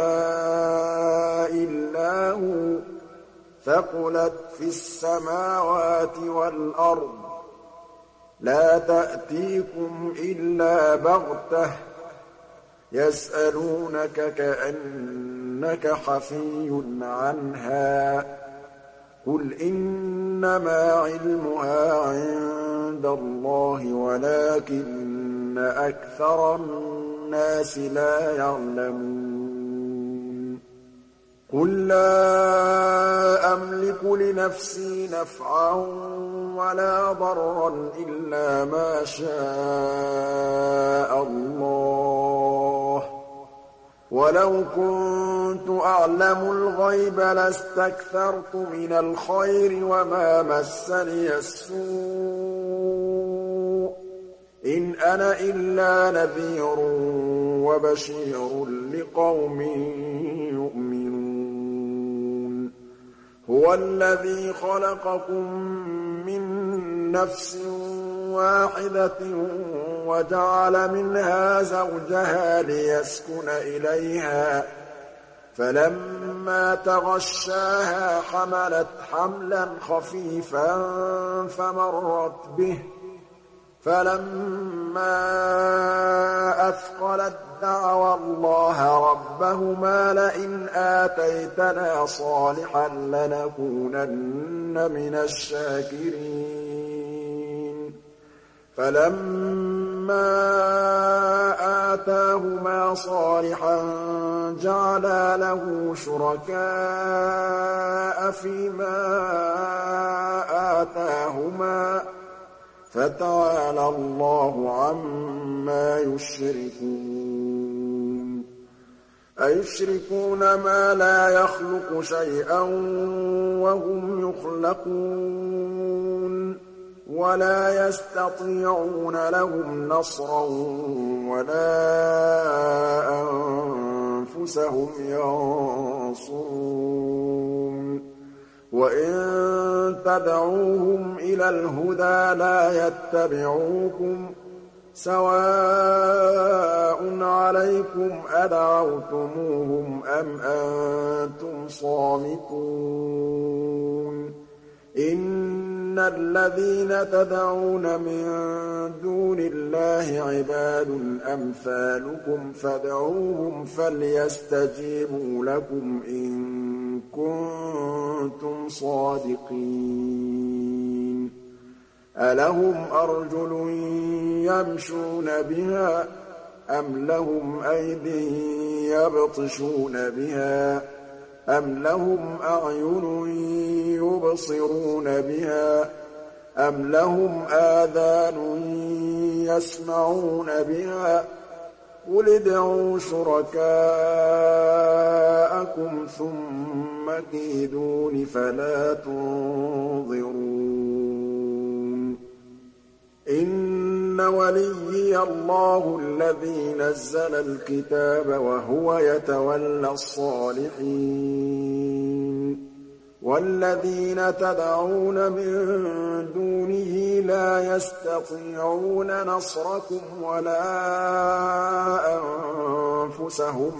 إِلَّا هُوَ ۚ ثَقُلَتْ فِي السَّمَاوَاتِ وَالْأَرْضِ ۚ لَا تَأْتِيكُمْ إِلَّا بَغْتَةً ۗ يَسْأَلُونَكَ كَأَنَّكَ حَفِيٌّ عَنْهَا ۖ قُلْ إِنَّمَا عِلْمُهَا عِندَ اللَّهِ وَلَٰكِنَّ أَكْثَرَ النَّاسِ لَا يَعْلَمُونَ قُل لَّا أَمْلِكُ لِنَفْسِي نَفْعًا وَلَا ضَرًّا إِلَّا مَا شَاءَ اللَّهُ ۗ وَلَوْ كُنتُ أَعْلَمُ الْغَيْبَ لَاسْتَكْثَرْتُ مِنَ الْخَيْرِ وَمَا مَسَّنِيَ السُّوءُ ۚ إِنْ أَنَا إِلَّا نَذِيرٌ وَبَشِيرٌ لِّقَوْمٍ يُؤْمِنُونَ هُوَ الَّذِي خَلَقَكُم مِّن نَّفْسٍ وَاحِدَةٍ وَجَعَلَ مِنْهَا زَوْجَهَا لِيَسْكُنَ إِلَيْهَا ۖ فَلَمَّا تَغَشَّاهَا حَمَلَتْ حَمْلًا خَفِيفًا فَمَرَّتْ بِهِ ۖ فَلَمَّا أَثْقَلَت دَّعَوَا اللَّهَ رَبَّهُمَا لَئِنْ آتَيْتَنَا صَالِحًا لَّنَكُونَنَّ مِنَ الشَّاكِرِينَ فَلَمَّا آتَاهُمَا صَالِحًا جَعَلَا لَهُ شُرَكَاءَ فِيمَا آتَاهُمَا ۚ فَتَعَالَى اللَّهُ عَمَّا يُشْرِكُونَ أَيُشْرِكُونَ مَا لَا يَخْلُقُ شَيْئًا وَهُمْ يُخْلَقُونَ وَلَا يَسْتَطِيعُونَ لَهُمْ نَصْرًا وَلَا أَنفُسَهُمْ يَنصُرُونَ وَإِن تَدْعُوهُمْ إِلَى الْهُدَىٰ لَا يَتَّبِعُوكُمْ سَوَاءٌ عَلَيْكُمْ أَدَعَوْتُمُوهُمْ أَمْ أَنتُمْ صَامِتُونَ إِنَّ الَّذِينَ تَدْعُونَ مِن دُونِ اللَّهِ عِبَادٌ أَمْثَالُكُمْ فَادْعُوهُمْ فَلْيَسْتَجِيبُوا لَكُمْ إِن كُنتُمْ صَادِقِينَ أَلَهُمْ أَرْجُلٌ يَمْشُونَ بِهَا أَمْ لَهُمْ أَيْدٍ يَبْطِشُونَ بِهَا أَمْ لَهُمْ أَعْيُنٌ يُبْصِرُونَ بِهَا أَمْ لَهُمْ آذَانٌ يَسْمَعُونَ بِهَا قُلِ ادْعُوا شُرَكَاءَكُمْ ثُمَّ كِيدُونِ فَلَا تُنظِرُونِ إِنَّ وَلِيِّيَ اللَّهُ الَّذِي نَزَّلَ الْكِتَابَ وَهُوَ يَتَوَلَّى الصَّالِحِينَ وَالَّذِينَ تَدْعُونَ مِن دُونِهِ لَا يَسْتَطِيعُونَ نَصْرَكُمْ وَلَا أَنفُسَهُمْ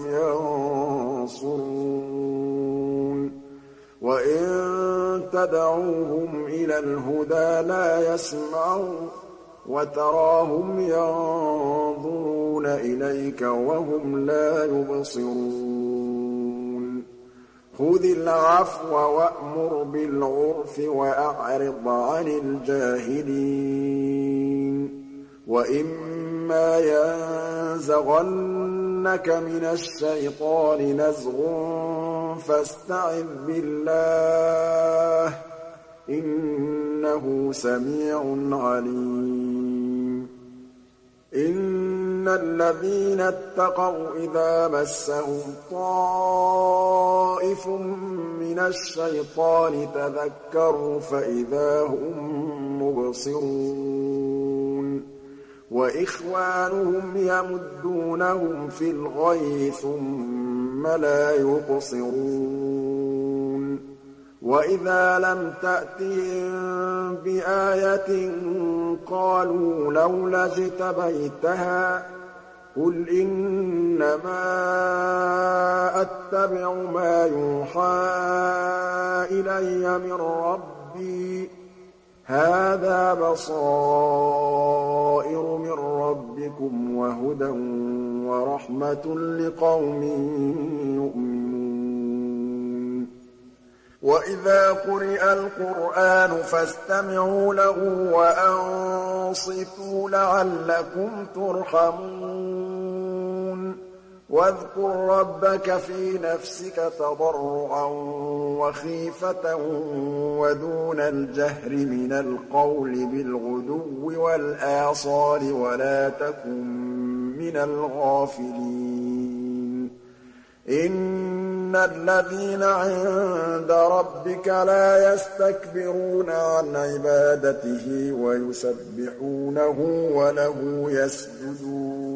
يَنصُرُونَ وَإِن تَدْعُوهُمْ إِلَى الْهُدَىٰ لَا يَسْمَعُوا وَتَرَاهُمْ يَنظُرُونَ إِلَيْكَ وَهُمْ لَا يُبْصِرُونَ خُذِ الْعَفْوَ وَأْمُرْ بِالْعُرْفِ وَأَعْرِضْ عَنِ الْجَاهِلِينَ وَإِمَّا يَنزَغَنَّكَ مِنَ الشَّيْطَانِ نَزْغٌ فَاسْتَعِذْ بِاللَّهِ ۖ إِنَّهُ سَمِيعٌ عَلِيمٌ إِنَّ الَّذِينَ اتَّقَوْا إِذَا مَسَّهُمْ طَائِفٌ مِّنَ الشَّيْطَانِ تَذَكَّرُوا فَإِذَا هُم مُّبْصِرُونَ وَإِخْوَانُهُمْ يَمُدُّونَهُمْ فِي الْغَيِّ ثُمَّ لَا يُقْصِرُونَ وَإِذَا لَمْ تَأْتِهِم بِآيَةٍ قَالُوا لَوْلَا اجْتَبَيْتَهَا ۚ قُلْ إِنَّمَا أَتَّبِعُ مَا يُوحَىٰ إِلَيَّ مِن رَّبِّي ۚ هَٰذَا بَصَائِرُ مِن رَّبِّكُمْ وَهُدًى وَرَحْمَةٌ لِّقَوْمٍ يُؤْمِنُونَ وَإِذَا قُرِئَ الْقُرْآنُ فَاسْتَمِعُوا لَهُ وَأَنصِتُوا لَعَلَّكُمْ تُرْحَمُونَ وَاذْكُر رَّبَّكَ فِي نَفْسِكَ تَضَرُّعًا وَخِيفَةً وَدُونَ الْجَهْرِ مِنَ الْقَوْلِ بِالْغُدُوِّ وَالْآصَالِ وَلَا تَكُن مِّنَ الْغَافِلِينَ إِنَّ الَّذِينَ عِندَ رَبِّكَ لَا يَسْتَكْبِرُونَ عَنْ عِبَادَتِهِ وَيُسَبِّحُونَهُ وَلَهُ يَسْجُدُونَ